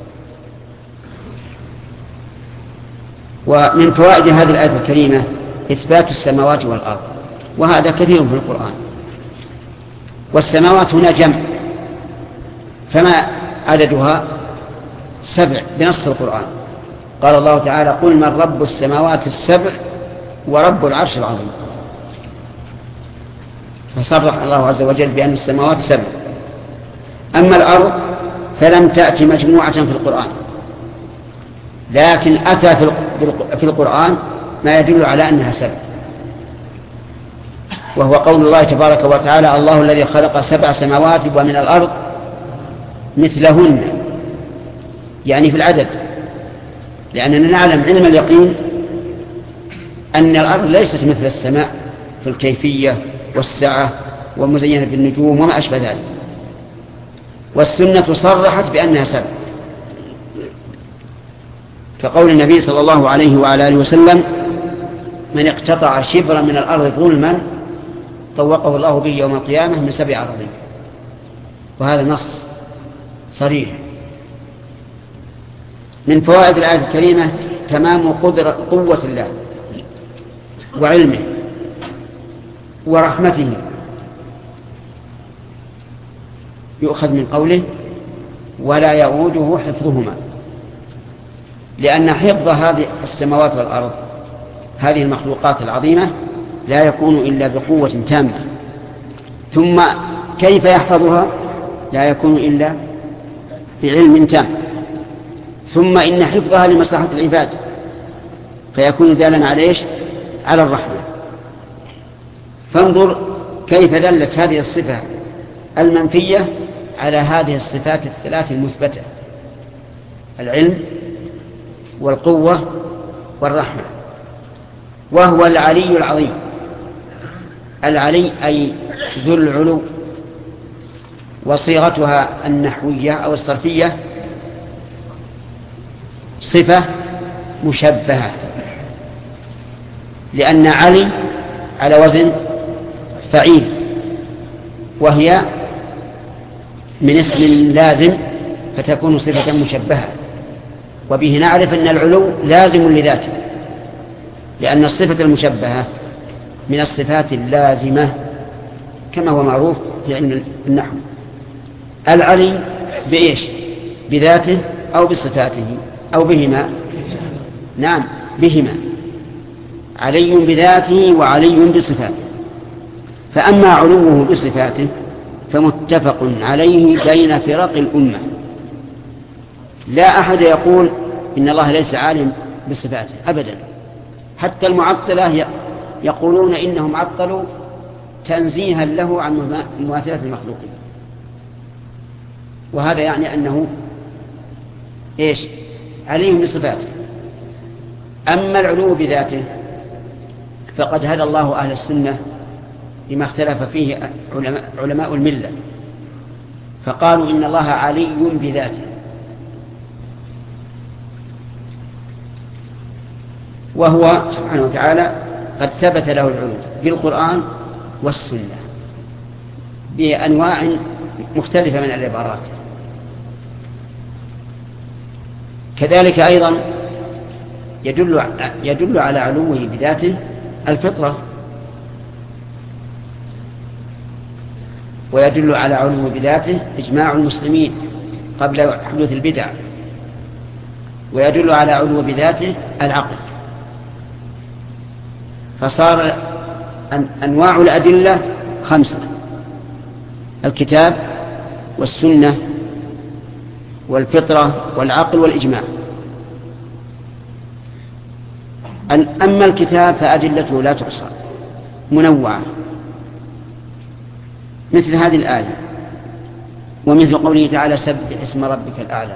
ومن فوائد هذه الآية الكريمة إثبات السماوات والأرض، وهذا كثير في القرآن. والسماوات هنا جمع، فما عددها؟ 7 بنص القرآن. قال الله تعالى: قل من رب السماوات السبع ورب العرش العظيم. فصرح الله عز وجل بأن السماوات 7. أما الأرض فلم تأتي مجموعة في القرآن، لكن أتى في القرآن ما يدل على أنها 7، وهو قول الله تبارك وتعالى: الله الذي خلق 7 سماوات ومن الأرض مثلهن، يعني في العدد. لأننا نعلم علم اليقين أن الأرض ليست مثل السماء في الكيفية والسعة ومزينة بالنجوم وما أشبه ذلك. والسنة صرحت بأنها 7، كقول النبي صلى الله عليه وعلى آله وسلم: من اقتطع شبرا من الأرض ظلما طوقه الله به يوم القيامة من 7 أراضين. وهذا نص صريح. من فوائد الآية الكريمة تمام قوة الله وعلمه ورحمته. يؤخذ من قوله: ولا يؤوده حفظهما، لأن حفظ هذه السماوات والأرض هذه المخلوقات العظيمة لا يكون إلا بقوة تامة. ثم كيف يحفظها؟ لا يكون إلا بعلم تام. ثم إن حفظها لمصلحة العباد، فيكون دالا على الرحمة. فانظر كيف دلت هذه الصفة المنفية على هذه الصفات الثلاث المثبتة: العلم والقوة والرحمة. وهو العلي العظيم. العلي أي ذو العلو، وصيغتها النحوية أو الصرفية صفة مشبهة، لأن علي على وزن فعيل، وهي من اسم لازم فتكون صفة مشبهة. وبه نعرف أن العلو لازم لذاته، لأن الصفة المشبهة من الصفات اللازمة كما هو معروف في علم النحو. العلي بإيش؟ بذاته أو بصفاته أو بهما؟ نعم، بهما. علي بذاته وعلي بصفاته. فأما علوه بصفاته فمتفق عليه بين فرق الأمة. لا أحد يقول إن الله ليس عالم بصفاته أبدا. حتى المعطلة يقولون إنهم عطلوا تنزيها له عن مماثلة المخلوقين، وهذا يعني أنه إيش عليهم بصفاته. أما العلو بذاته فقد هدى الله أهل السنة لما اختلف فيه علماء الملة، فقالوا إن الله علي بذاته، وهو سبحانه وتعالى قد ثبت له العلو بالقرآن والسنة بأنواع مختلفة من العبارات. كذلك أيضا يدل على علوه بذاته الفطرة، ويدل على علوه بذاته إجماع المسلمين قبل حدوث البدع، ويدل على علوه بذاته العقل. فصار أنواع الأدلة 5: الكتاب والسنة والفطرة والعقل والإجماع. أما الكتاب فأدلته لا تحصى منوعة، مثل هذه الآية، ومثل قوله تعالى سبح اسم ربك الأعلى،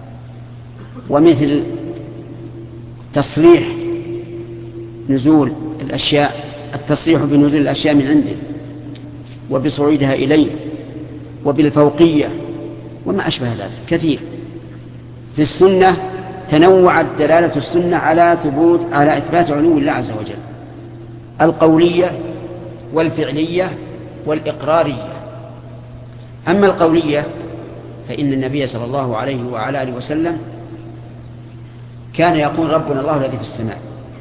ومثل تصريح نزول الأشياء، التصريح بنزول الأشياء من عنده وبصعودها إليه وبالفوقية وما أشبه ذلك كثير. في السنة تنوعت دلالة السنة على إثبات علو الله عز وجل، القولية والفعلية والإقرارية. أما القولية فإن النبي صلى الله عليه وعلى آله وسلم كان يقول ربنا الله الذي في السماء،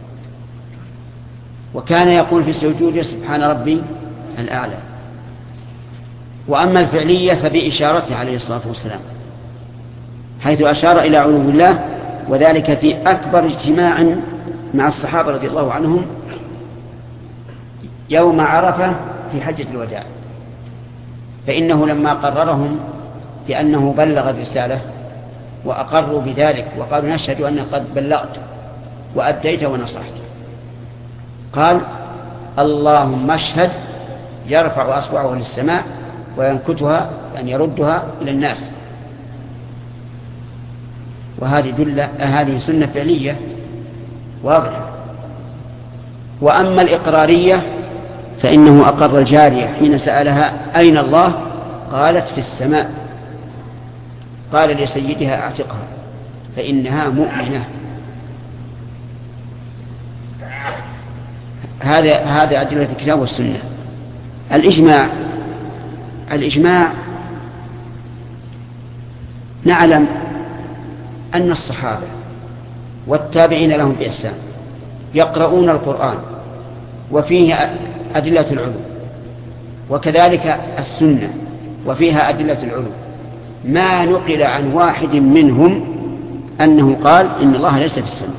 وكان يقول في السجود سبحان ربي الأعلى. وأما الفعلية فبإشارته عليه الصلاة والسلام، حيث أشار إلى علو الله، وذلك في أكبر اجتماع مع الصحابة رضي الله عنهم يوم عرفة في حجة الوداع، فإنه لما قررهم بأنه بلغ الرسالة وأقروا بذلك وقالوا نشهد أنك قد بلغت وأديت ونصحت، قال اللهم اشهد، يرفع أصبعه للسماء وينكتها أن يردها إلى الناس. هذه سنة فعلية واضحة. وأما الإقرارية فإنه أقر الجارية حين سألها أين الله؟ قالت في السماء. قال لسيدها اعتقها فإنها مؤمنة. هذا أدلة الكتاب والسنة. الإجماع نعلم أن الصحابة والتابعين لهم بإحسان يقرؤون القرآن وفيه أدلة العلو، وكذلك السنة وفيها أدلة العلو، ما نقل عن واحد منهم أنه قال إن الله ليس في السماء.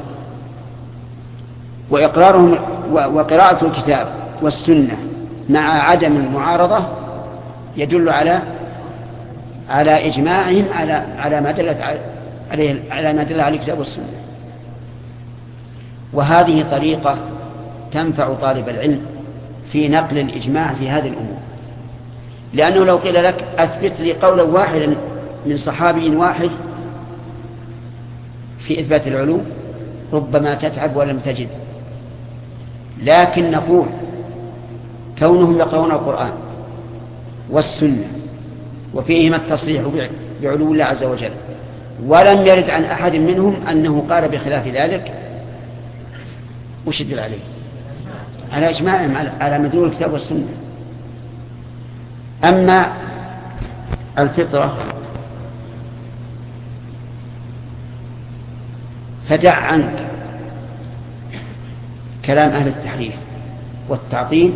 وإقرارهم وقراءة الكتاب والسنة مع عدم المعارضة يدل على إجماعهم على ما دلت عليه، على ما دل عليه الكتاب والسنة. وهذه طريقة تنفع طالب العلم في نقل الإجماع في هذه الأمور، لأنه لو قيل لك أثبت لي قولا واحدا من صحابي واحد في إثبات العلو ربما تتعب ولم تجد. لكن نقول كونهم يقرؤون القرآن والسنة وفيهما التصريح بعلو الله عز وجل، ولم يرد عن أحد منهم أنه قال بخلاف ذلك، وش يدل عليه؟ على إجماعهم على مدلول الكتاب والسنة. أما الفطرة فدع عنك كلام أهل التحريف والتعطيل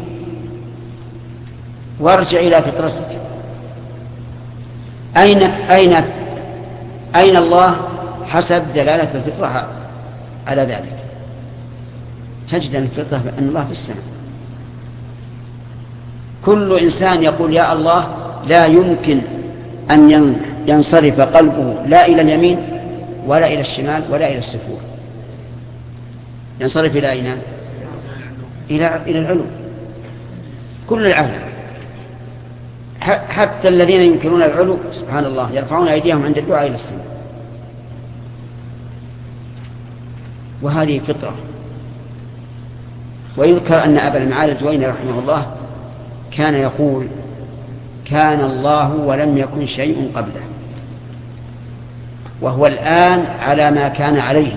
وارجع إلى فطرتك. أين الله حسب دلالة الفطرة على ذلك؟ تجد الفطرة بأن الله في السماء. كل إنسان يقول يا الله لا يمكن أن ينصرف قلبه لا إلى اليمين ولا إلى الشمال ولا إلى السفور. ينصرف إلى أين؟ إلى العلو، كل العالم، حتى الذين ينكرون العلو سبحان الله يرفعون أيديهم عند الدعاء إلى السماء. وهذه فطرة. ويذكر أن أبا المعالي الجويني رحمه الله كان يقول: كان الله ولم يكن شيء قبله، وهو الآن على ما كان عليه.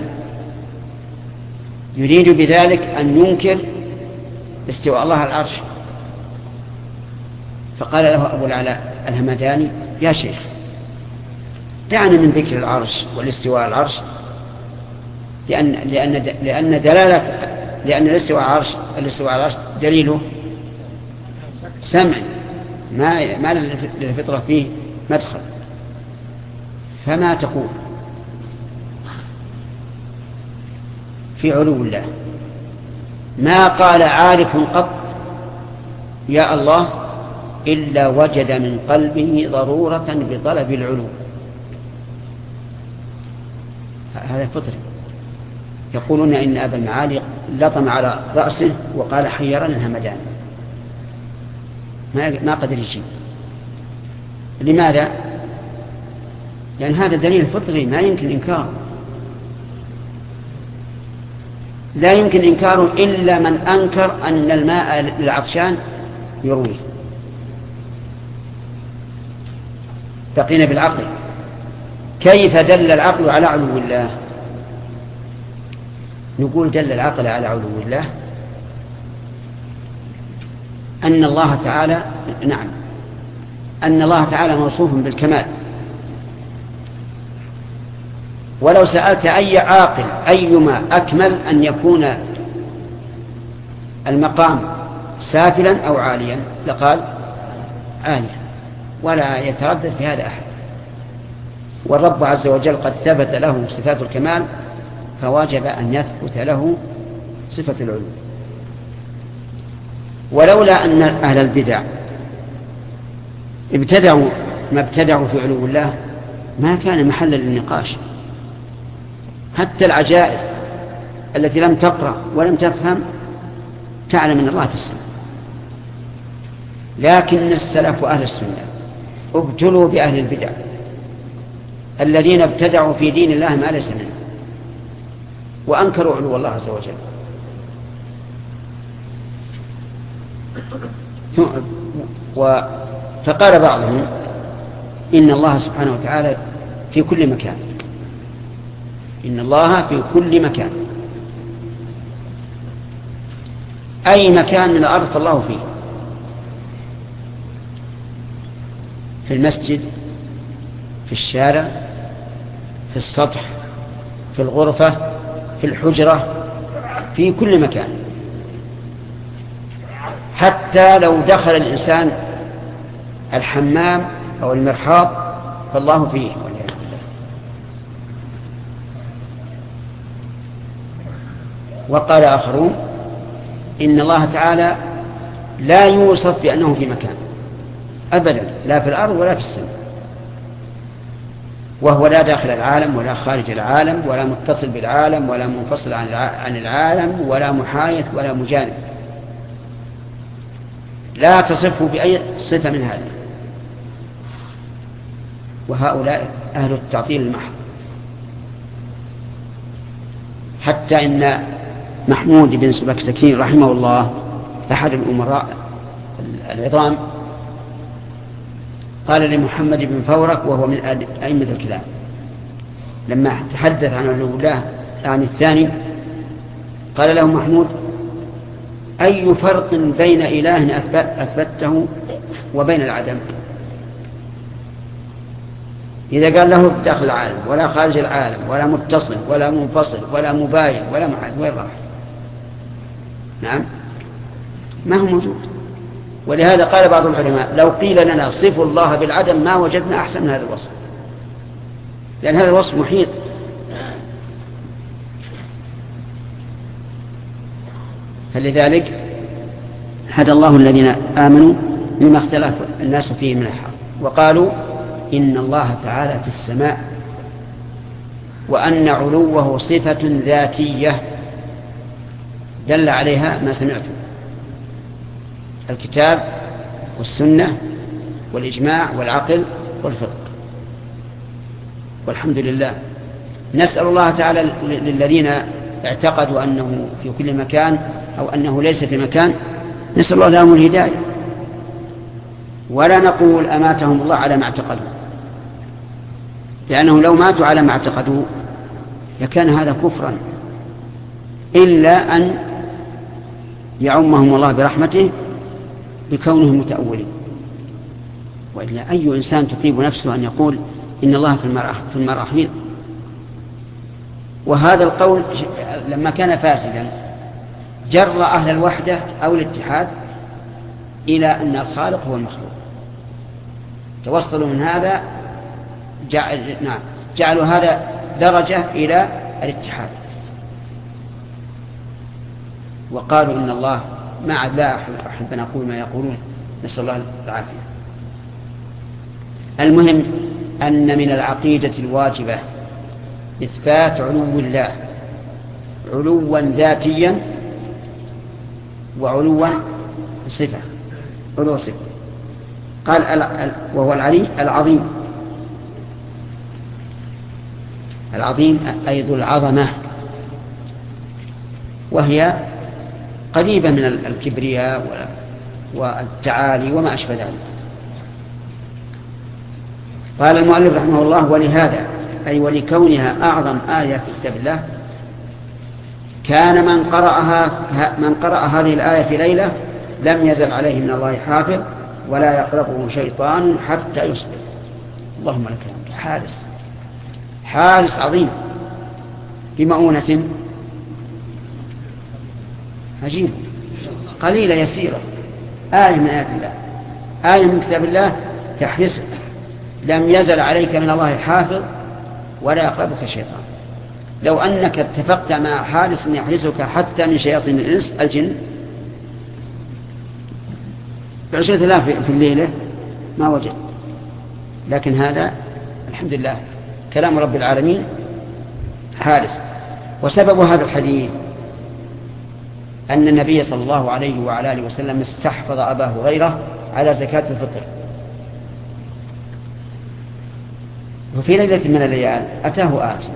يريد بذلك أن ينكر استواء الله على العرش. فقال له أبو العلاء الهمداني: يا شيخ، دعنا من ذكر العرش والاستواء على العرش، لأن الاستواء على العرش دليله سمع، ما للفطرة فيه مدخل. فما تقول في علو الله؟ ما قال عارف قط يا الله إلا وجد من قلبه ضرورة بطلب العلو. هذا فطري. يقولون إن أبا المعالي لطم على رأسه وقال: حيرنا الهمدان، ما قدر يجيب. لماذا؟ لأن هذا دليل فطري ما يمكن إنكاره. لا يمكن إنكاره إلا من أنكر أن الماء للعطشان يرويه. بقينا بالعقل. كيف دل العقل على علو الله؟ نقول دل العقل على علو الله أن الله تعالى، نعم، أن الله تعالى موصوف بالكمال. ولو سألت أي عاقل أيما أكمل أن يكون المقام سافلا أو عاليا لقال عاليا، ولا يتردد في هذا أحد. والرب عز وجل قد ثبت له صفات الكمال، فواجب أن يثبت له صفة العلو. ولولا أن أهل البدع ما ابتدعوا في علو الله ما كان محلا للنقاش. حتى العجائز التي لم تقرأ ولم تفهم تعلم أن الله في السماء. لكن السلف وأهل السنة ابتلوا بأهل البدع الذين ابتدعوا في دين الله ما ليس منه وأنكروا علو الله عز وجل. فقال بعضهم إن الله سبحانه وتعالى في كل مكان، إن الله في كل مكان، أي مكان من الأرض فالله فيه، في المسجد، في الشارع، في السطح، في الغرفة، في الحجرة، في كل مكان. حتى لو دخل الإنسان الحمام أو المرحاض فالله فيه. وقال آخرون إن الله تعالى لا يوصف بأنه في مكان أبدا، لا في الأرض ولا في السماء، وهو لا داخل العالم ولا خارج العالم ولا متصل بالعالم ولا منفصل عن العالم ولا محايد ولا مجانب، لا تصفه بأي صفة من هذه. وهؤلاء أهل التعطيل المحض. حتى إن محمود بن سبكتكين رحمه الله أحد الأمراء العظام قال لمحمد بن فورك وهو من أئمة الكلام لما تحدث عن علو الله عن الثاني، قال له محمود: أي فرق بين إله أثبته وبين العدم؟ إذا قال له داخل العالم ولا خارج العالم ولا متصل ولا منفصل ولا مباين ولا محايد، وين راح؟ نعم، ما هو موجود. ولهذا قال بعض العلماء: لو قيل لنا صفوا الله بالعدم ما وجدنا أحسن من هذا الوصف، لأن هذا الوصف محيط. فلذلك هدى الله الذين آمنوا مما اختلف الناس فيه من الحق، وقالوا إن الله تعالى في السماء، وأن علوه صفة ذاتية دل عليها ما سمعتم، الكتاب والسنة والإجماع والعقل والفقه. والحمد لله. نسأل الله تعالى للذين اعتقدوا أنه في كل مكان أو أنه ليس في مكان، نسأل الله لهم الهداية، ولا نقول أماتهم الله على ما اعتقدوا، لأنه لو ماتوا على ما اعتقدوا لكان هذا كفرا، إلا أن يعمهم الله برحمته بكونهم متأولين. وإلا أي إنسان تطيب نفسه أن يقول إن الله في المراحل. وهذا القول لما كان فاسدا جر أهل الوحدة أو الاتحاد إلى أن الخالق هو المخلوق، توصلوا من هذا جعلوا هذا درجة إلى الاتحاد، وقالوا إن الله لا أحب أن أقول ما يقولون، نسأل الله العافية. المهم أن من العقيدة الواجبة إثبات علو الله، علوا ذاتيا وعلوا صفة، علو صفة. قال وهو العلي العظيم، العظيم أي ذو العظمة، وهي قريبة من الكبرياء والتعالي وما أشبه ذلك. قال المؤلف رحمه الله: ولهذا أي ولكونها أعظم آية في كتاب الله كان من قرأ هذه الآية في ليلة لم يزل عليه من الله حافظ ولا يقربه شيطان حتى يصبح. اللهم لك الحمد. حارس عظيم بمؤونة عجيب قليلة يسيرة، آية من آيات الله، آية من كتاب الله تحرسك، لم يزل عليك من الله حافظ ولا يقربك شيطان. لو أنك اتفقت مع حارس يحرسك حتى من شياطين الإنس الجن ب10,000 في الليلة ما وجد، لكن هذا الحمد لله كلام رب العالمين حارس. وسبب هذا الحديث أن النبي صلى الله عليه وعلى آله وسلم استحفظ أبا هريرة على زكاة الفطر، وفي ليلة من الليال أتاه آت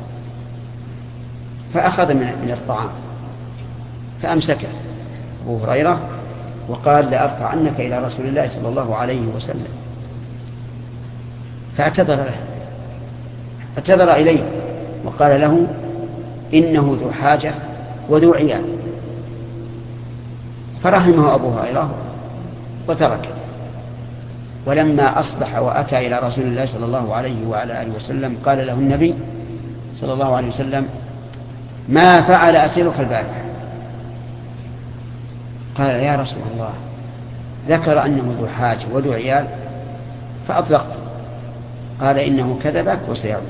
فأخذ من الطعام فأمسكه أبو هريرة وقال: لأرفعنك إلى رسول الله صلى الله عليه وسلم. فاعتذر له، اعتذر إليه وقال له: إنه ذو حاجة وذو عيال. فرحمه أبو هريرة وتركه. ولما أصبح وأتى إلى رسول الله صلى الله عليه وعلى آله وسلم قال له النبي صلى الله عليه وسلم: ما فعل أسيرك البارحة؟ قال: يا رسول الله ذكر أنه ذو حاجة وذو عيال فأطلقت. قال: إنه كذبك وسيعود.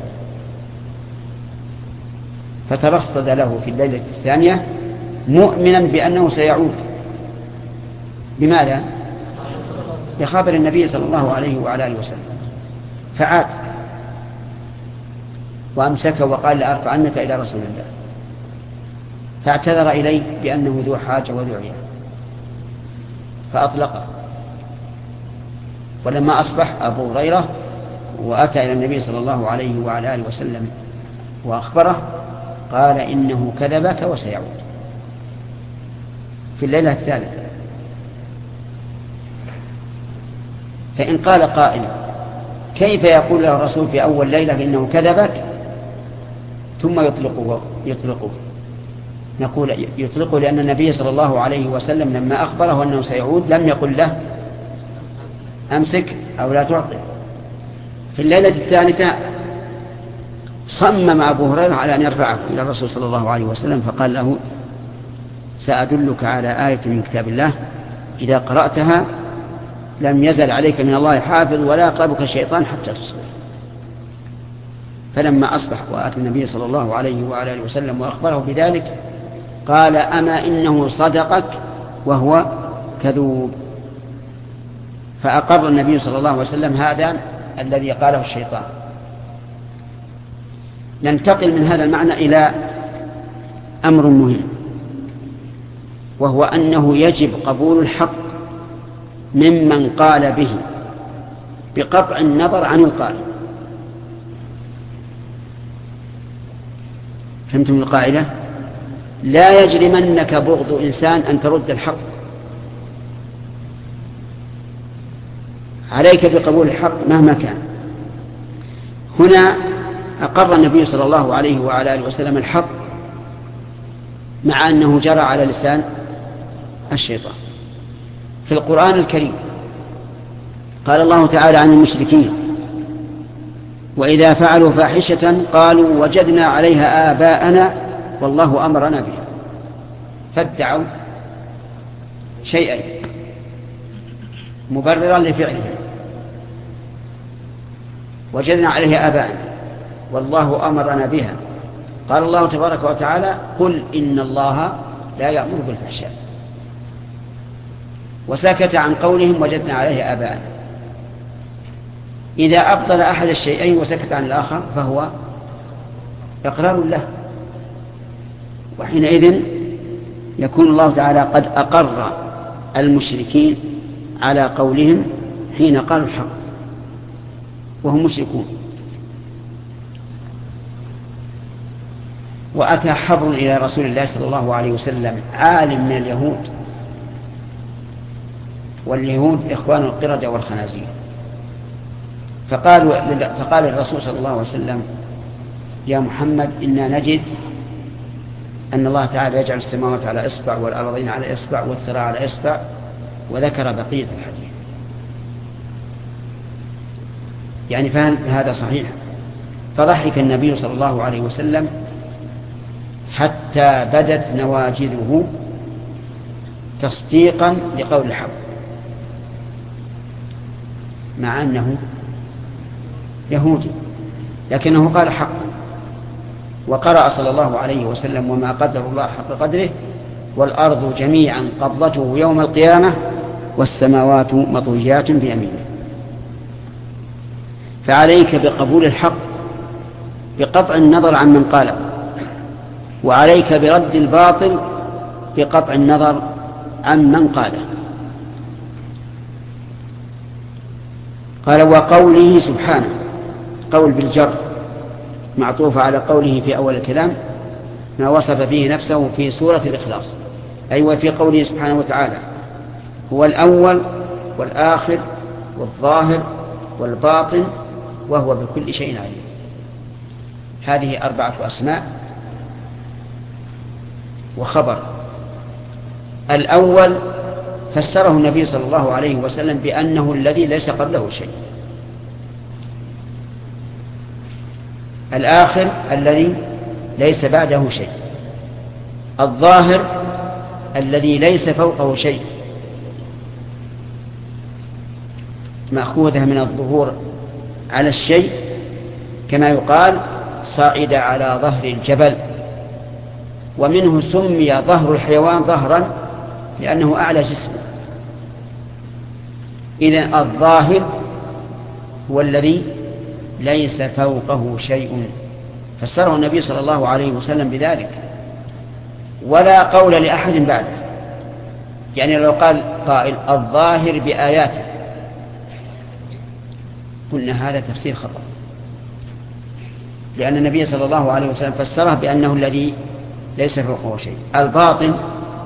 فترصد له في الليلة الثانية مؤمنا بأنه سيعود. لماذا؟ لخبر النبي صلى الله عليه وعلى آله وسلم. فعاد وأمسك وقال: لأرفعنك إلى رسول الله. فاعتذر إليه بأنه ذو حاجة وذو عيال فأطلقه. ولما أصبح أبو هريرة وأتى إلى النبي صلى الله عليه وعلى آله وسلم وأخبره قال: إنه كذبك وسيعود في الليلة الثالثة. فإن قال قائل: كيف يقول له الرسول في أول ليلة إنه كذبك ثم يطلقه؟ نقول يطلقه لأن النبي صلى الله عليه وسلم لما أخبره أنه سيعود لم يقل له أمسك أو لا تعطي. في الليلة الثالثة صمم أبو هريرة على أن يرفعه إلى الرسول صلى الله عليه وسلم فقال له: سأدلك على آية من كتاب الله إذا قرأتها لم يزل عليك من الله حافظ ولا يقربك الشيطان حتى تصبح. فلما أصبح وآتى النبي صلى الله عليه وعلى آله وسلم وأخبره بذلك قال: أما إنه صدقك وهو كذوب. فأقر النبي صلى الله عليه وسلم هذا الذي قاله الشيطان. ننتقل من هذا المعنى إلى أمر مهم، وهو أنه يجب قبول الحق ممن قال به بقطع النظر عن القائل. فهمتم القاعدة؟ لا يجرمنك بغض إنسان أن ترد الحق، عليك بقبول الحق مهما كان. هنا أقر النبي صلى الله عليه وعلى آله وسلم الحق مع أنه جرى على لسان الشيطان. في القرآن الكريم قال الله تعالى عن المشركين: وإذا فعلوا فاحشة قالوا وجدنا عليها آباءنا والله أمرنا بها. فادعوا شيئا مبررا لفعلها: وجدنا عليها آباءنا والله أمرنا بها. قال الله تبارك وتعالى: قل إن الله لا يأمر بالفحشاء. وسكت عن قولهم وجدنا عليه آباءنا. إذا أبطل أحد الشيئين وسكت عن الآخر فهو إقرار له، وحينئذ يكون الله تعالى قد أقر المشركين على قولهم حين قالوا الحق وهم مشركون. وأتى حبر إلى رسول الله صلى الله عليه وسلم عالم من اليهود، واليهود إخوان القردة والخنازير، فقال الرسول صلى الله عليه وسلم: يا محمد إنا نجد أن الله تعالى يجعل السماوات على إصبع والأرضين على إصبع والثرى على إصبع، وذكر بقية الحديث. يعني فهم هذا صحيح. فضحك النبي صلى الله عليه وسلم حتى بدت نواجذه تصديقا لقول الحق، مع أنه يهودي لكنه قال حقا. وقرأ صلى الله عليه وسلم: وما قدر الله حق قدره والأرض جميعا قبضته يوم القيامة والسماوات مطويات بيمينه. فعليك بقبول الحق بقطع النظر عن من قاله، وعليك برد الباطل بقطع النظر عن من قاله. قال: وقوله سبحانه، قول بالجر معطوف على قوله في أول الكلام ما وصف فيه نفسه في سورة الإخلاص، أي وفي قوله سبحانه وتعالى: هو الأول والآخر والظاهر والباطن وهو بكل شيء عليم. هذه 4 أسماء وخبر. الأول فسره النبي صلى الله عليه وسلم بأنه الذي ليس قبله شيء. الآخر الذي ليس بعده شيء. الظاهر الذي ليس فوقه شيء، مأخوذة من الظهور على الشيء، كما يقال صعد على ظهر الجبل، ومنه سمي ظهر الحيوان ظهرا لأنه أعلى جسمه. إذن الظاهر هو الذي ليس فوقه شيء، فسره النبي صلى الله عليه وسلم بذلك، ولا قول لأحد بعده. يعني لو قال قائل الظاهر بآياته قلنا هذا تفسير خطأ، لأن النبي صلى الله عليه وسلم فسره بأنه الذي ليس فوقه شيء. الباطن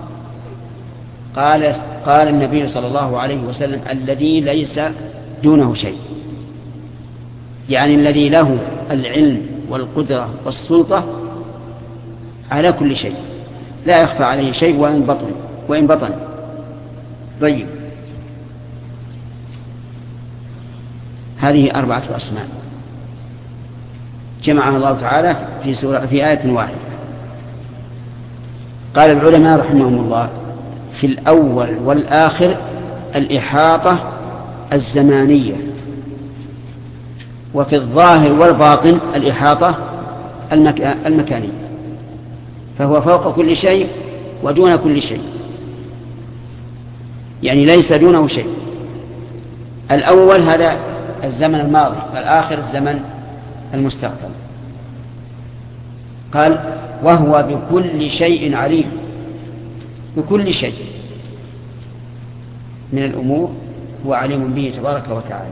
قال النبي صلى الله عليه وسلم الذي ليس دونه شيء، يعني الذي له العلم والقدرة والسلطة على كل شيء، لا يخفى عليه شيء وإن بطن. طيب، هذه 4 أسماء جمعها الله تعالى في آية واحدة. قال العلماء رحمهم الله: في الأول والآخر الإحاطة الزمانية، وفي الظاهر والباطن الإحاطة المكانية، فهو فوق كل شيء ودون كل شيء، يعني ليس دونه شيء. الأول هذا الزمن الماضي، والآخر الزمن المستقبل. قال: وهو بكل شيء عليم. بكل شيء من الأمور هو عليم به تبارك وتعالى.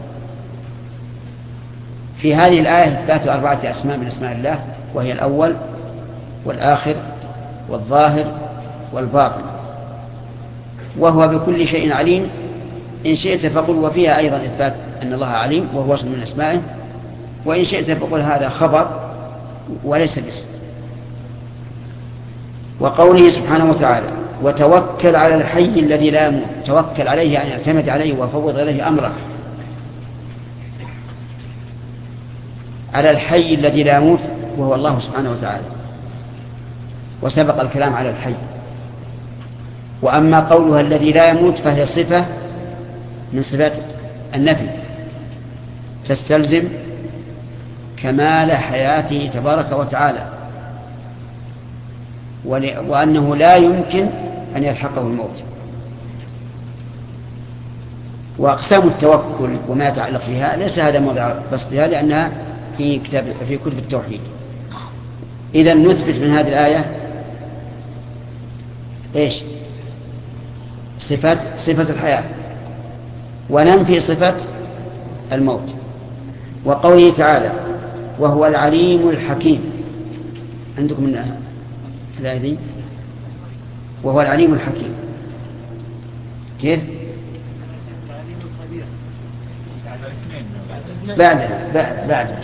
في هذه الآية إثبات 4 أسماء من أسماء الله، وهي الأول والآخر والظاهر والباطن، وهو بكل شيء عليم. إن شئت فقل وفيها أيضا إثبات أن الله عليم وهو اسم من أسمائه، وإن شئت فقل هذا خبر وليس باسم. وقوله سبحانه وتعالى وتوكل على الحي الذي لا يموت، توكل عليه يعني اعتمد عليه وفوض إليه أمره، على الحي الذي لا يموت وهو الله سبحانه وتعالى، وسبق الكلام على الحي. وأما قولها الذي لا يموت فهي صفة من صفات النفي، تستلزم كمال حياته تبارك وتعالى، وأنه لا يمكن أن يلحقه الموت. وأقسام التوكل وما يتعلق بها ليس هذا موضع بسطها، لأنها في كتب التوحيد. إذا نثبت من هذه الآية إيش؟ صفة الحياة، وننفي صفة الموت. وقوله تعالى وهو العليم الحكيم، عندكم من الآية دي وهو العليم الحكيم كيف؟ بعدها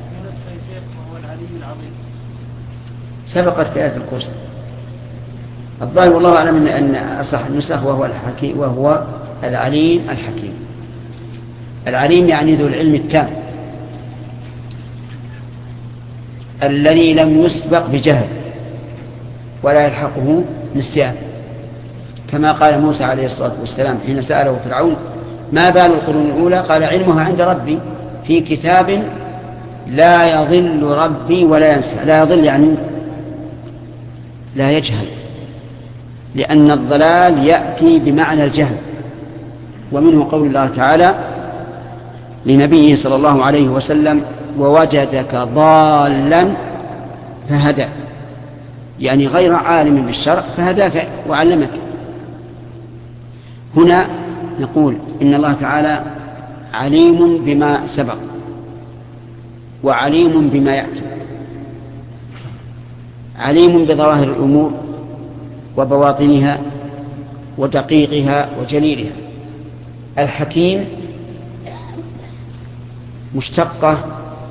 سبقت في آية الكرسي. الظاهر والله أعلم أن أصح النسخ وهو الحكيم، وهو العليم الحكيم. العليم يعني ذو العلم التام الذي لم يسبق بجهل ولا يلحقه نسيان، كما قال موسى عليه الصلاة والسلام حين سأله فرعون ما بال القرون الأولى؟ قال علمها عند ربي في كتاب لا يضل ربي ولا ينسى. لا يضل يعني لا يجهل، لأن الضلال يأتي بمعنى الجهل. ومنه قول الله تعالى لنبيه صلى الله عليه وسلم ووجدك ضالا فهدى، يعني غير عالم بالشرع فهداك وعلمك. هنا نقول إن الله تعالى عليم بما سبق وعليم بما يأتي، عليم بظواهر الأمور وبواطنها ودقيقها وجليلها. الحكيم مشتقة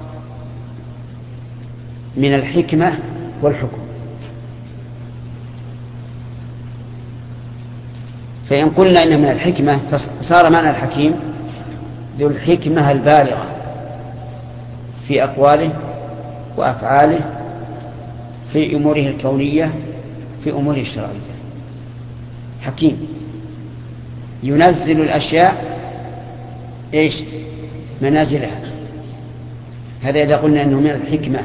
من الحكمة والحكم، فإن قلنا إن من الحكمة فصار معنى الحكيم ذو الحكمة البالغة في أقواله وأفعاله، في أموره الكونية في أموره الشرعية. حكيم ينزل الأشياء إيش؟ منازلها. هذا إذا قلنا أنه من الحكمة.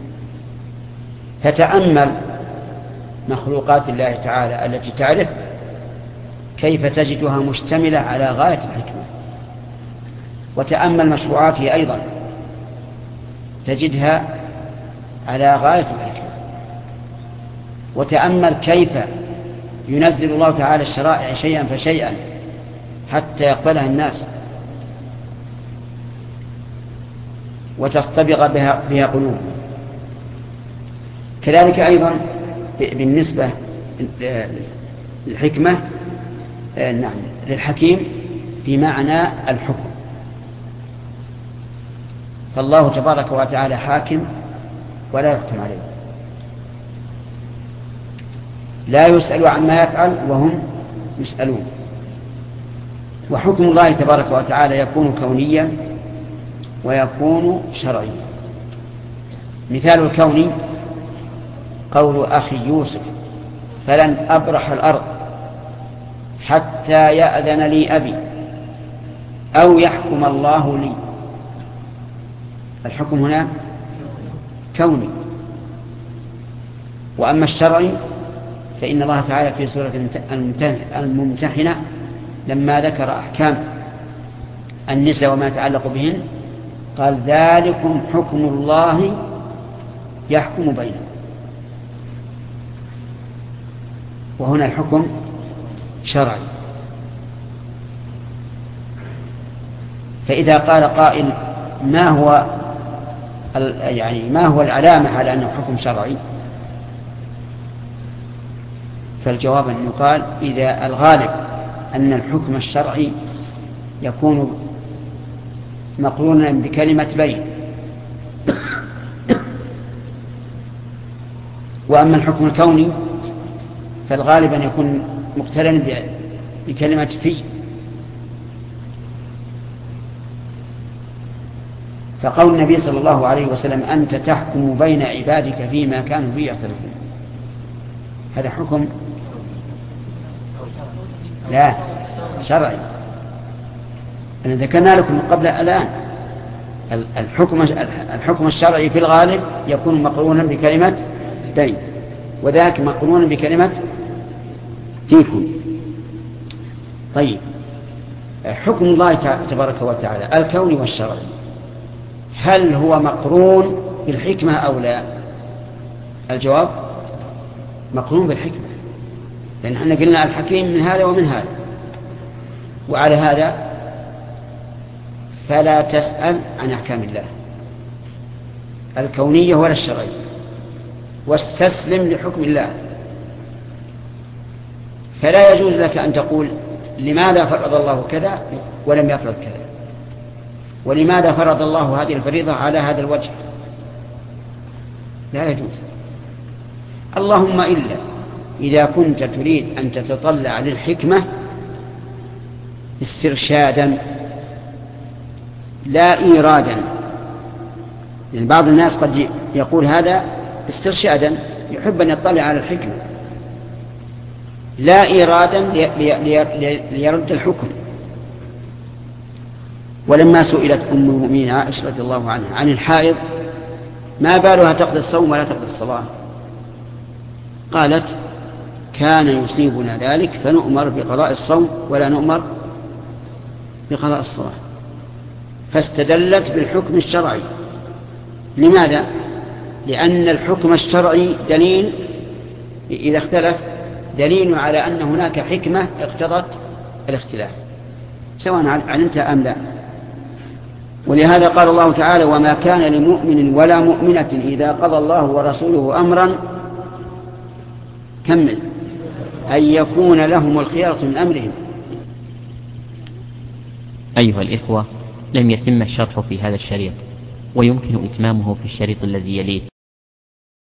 فتأمل مخلوقات الله تعالى التي تعرف كيف تجدها مشتملة على غاية الحكمة، وتأمل مشروعاته أيضا تجدها على غاية الحكمة، وتأمل كيف ينزل الله تعالى الشرائع شيئا فشيئا حتى يقبلها الناس وتصطبغ بها قلوب. كذلك أيضا بالنسبة للحكمة نعم للحكيم بمعنى الحكم، فالله تبارك وتعالى حاكم ولا يحكم عليه، لا يسأل عما يفعل وهم يسألون. وحكم الله تبارك وتعالى يكون كونيا ويكون شرعيا. مثال الكوني قول أخي يوسف فلن أبرح الأرض حتى يأذن لي أبي أو يحكم الله لي. الحكم هنا كوني. وأما الشرعي فإن الله تعالى في سورة الممتحنة لما ذكر أحكام النساء وما يتعلق بهن قال ذلكم حكم الله يحكم بينكم. وهنا الحكم شرعي. فإذا قال قائل ما هو العلامة على أنه حكم شرعي؟ فالجواب أن يقال إذا الغالب أن الحكم الشرعي يكون مقرونا بكلمة بين، وأما الحكم الكوني فالغالب أن يكون مقترنا بكلمة في. فقول النبي صلى الله عليه وسلم أنت تحكم بين عبادك فيما كانوا فيه يختلفون، هذا حكم لا شرعي. أنا ذكرنا لكم قبل الآن الحكم الشرعي في الغالب يكون مقرونا بكلمة بين، وذاك مقرونا بكلمة فيكم. طيب، حكم الله تبارك وتعالى الكوني والشرعي هل هو مقرون بالحكمة أو لا؟ الجواب مقرون بالحكمة، لأن احنا قلنا الحكيم من هذا ومن هذا. وعلى هذا فلا تسأل عن أحكام الله الكونية ولا الشرعية، واستسلم لحكم الله. فلا يجوز لك أن تقول لماذا فرض الله كذا ولم يفرض كذا، ولماذا فرض الله هذه الفريضة على هذا الوجه، لا يجوز. اللهم إلا إذا كنت تريد أن تتطلع للحكمة استرشادا لا إيرادا، يعني بعض الناس قد يقول هذا استرشادا، يحب أن يطلع على الحكمة لا إيرادا ليرد الحكم. ولما سئلت أم المؤمنين عائشة رضي الله عنها عن الحائض ما بالها تقضي الصوم ولا تقضي الصلاة، قالت كان يصيبنا ذلك فنؤمر بقضاء الصوم ولا نؤمر بقضاء الصلاة، فاستدلت بالحكم الشرعي. لماذا؟ لأن الحكم الشرعي دليل إذا اختلف دليل على أن هناك حكمة اقتضت الاختلاف سواء علمت أم لا. ولهذا قال الله تعالى وما كان لمؤمن ولا مؤمنة إذا قضى الله ورسوله أمرا كمل أن يكون لهم الخيرة من أمرهم. أيها الإخوة، لم يتم الشرح في هذا الشريط، ويمكن إتمامه في الشريط الذي يليه.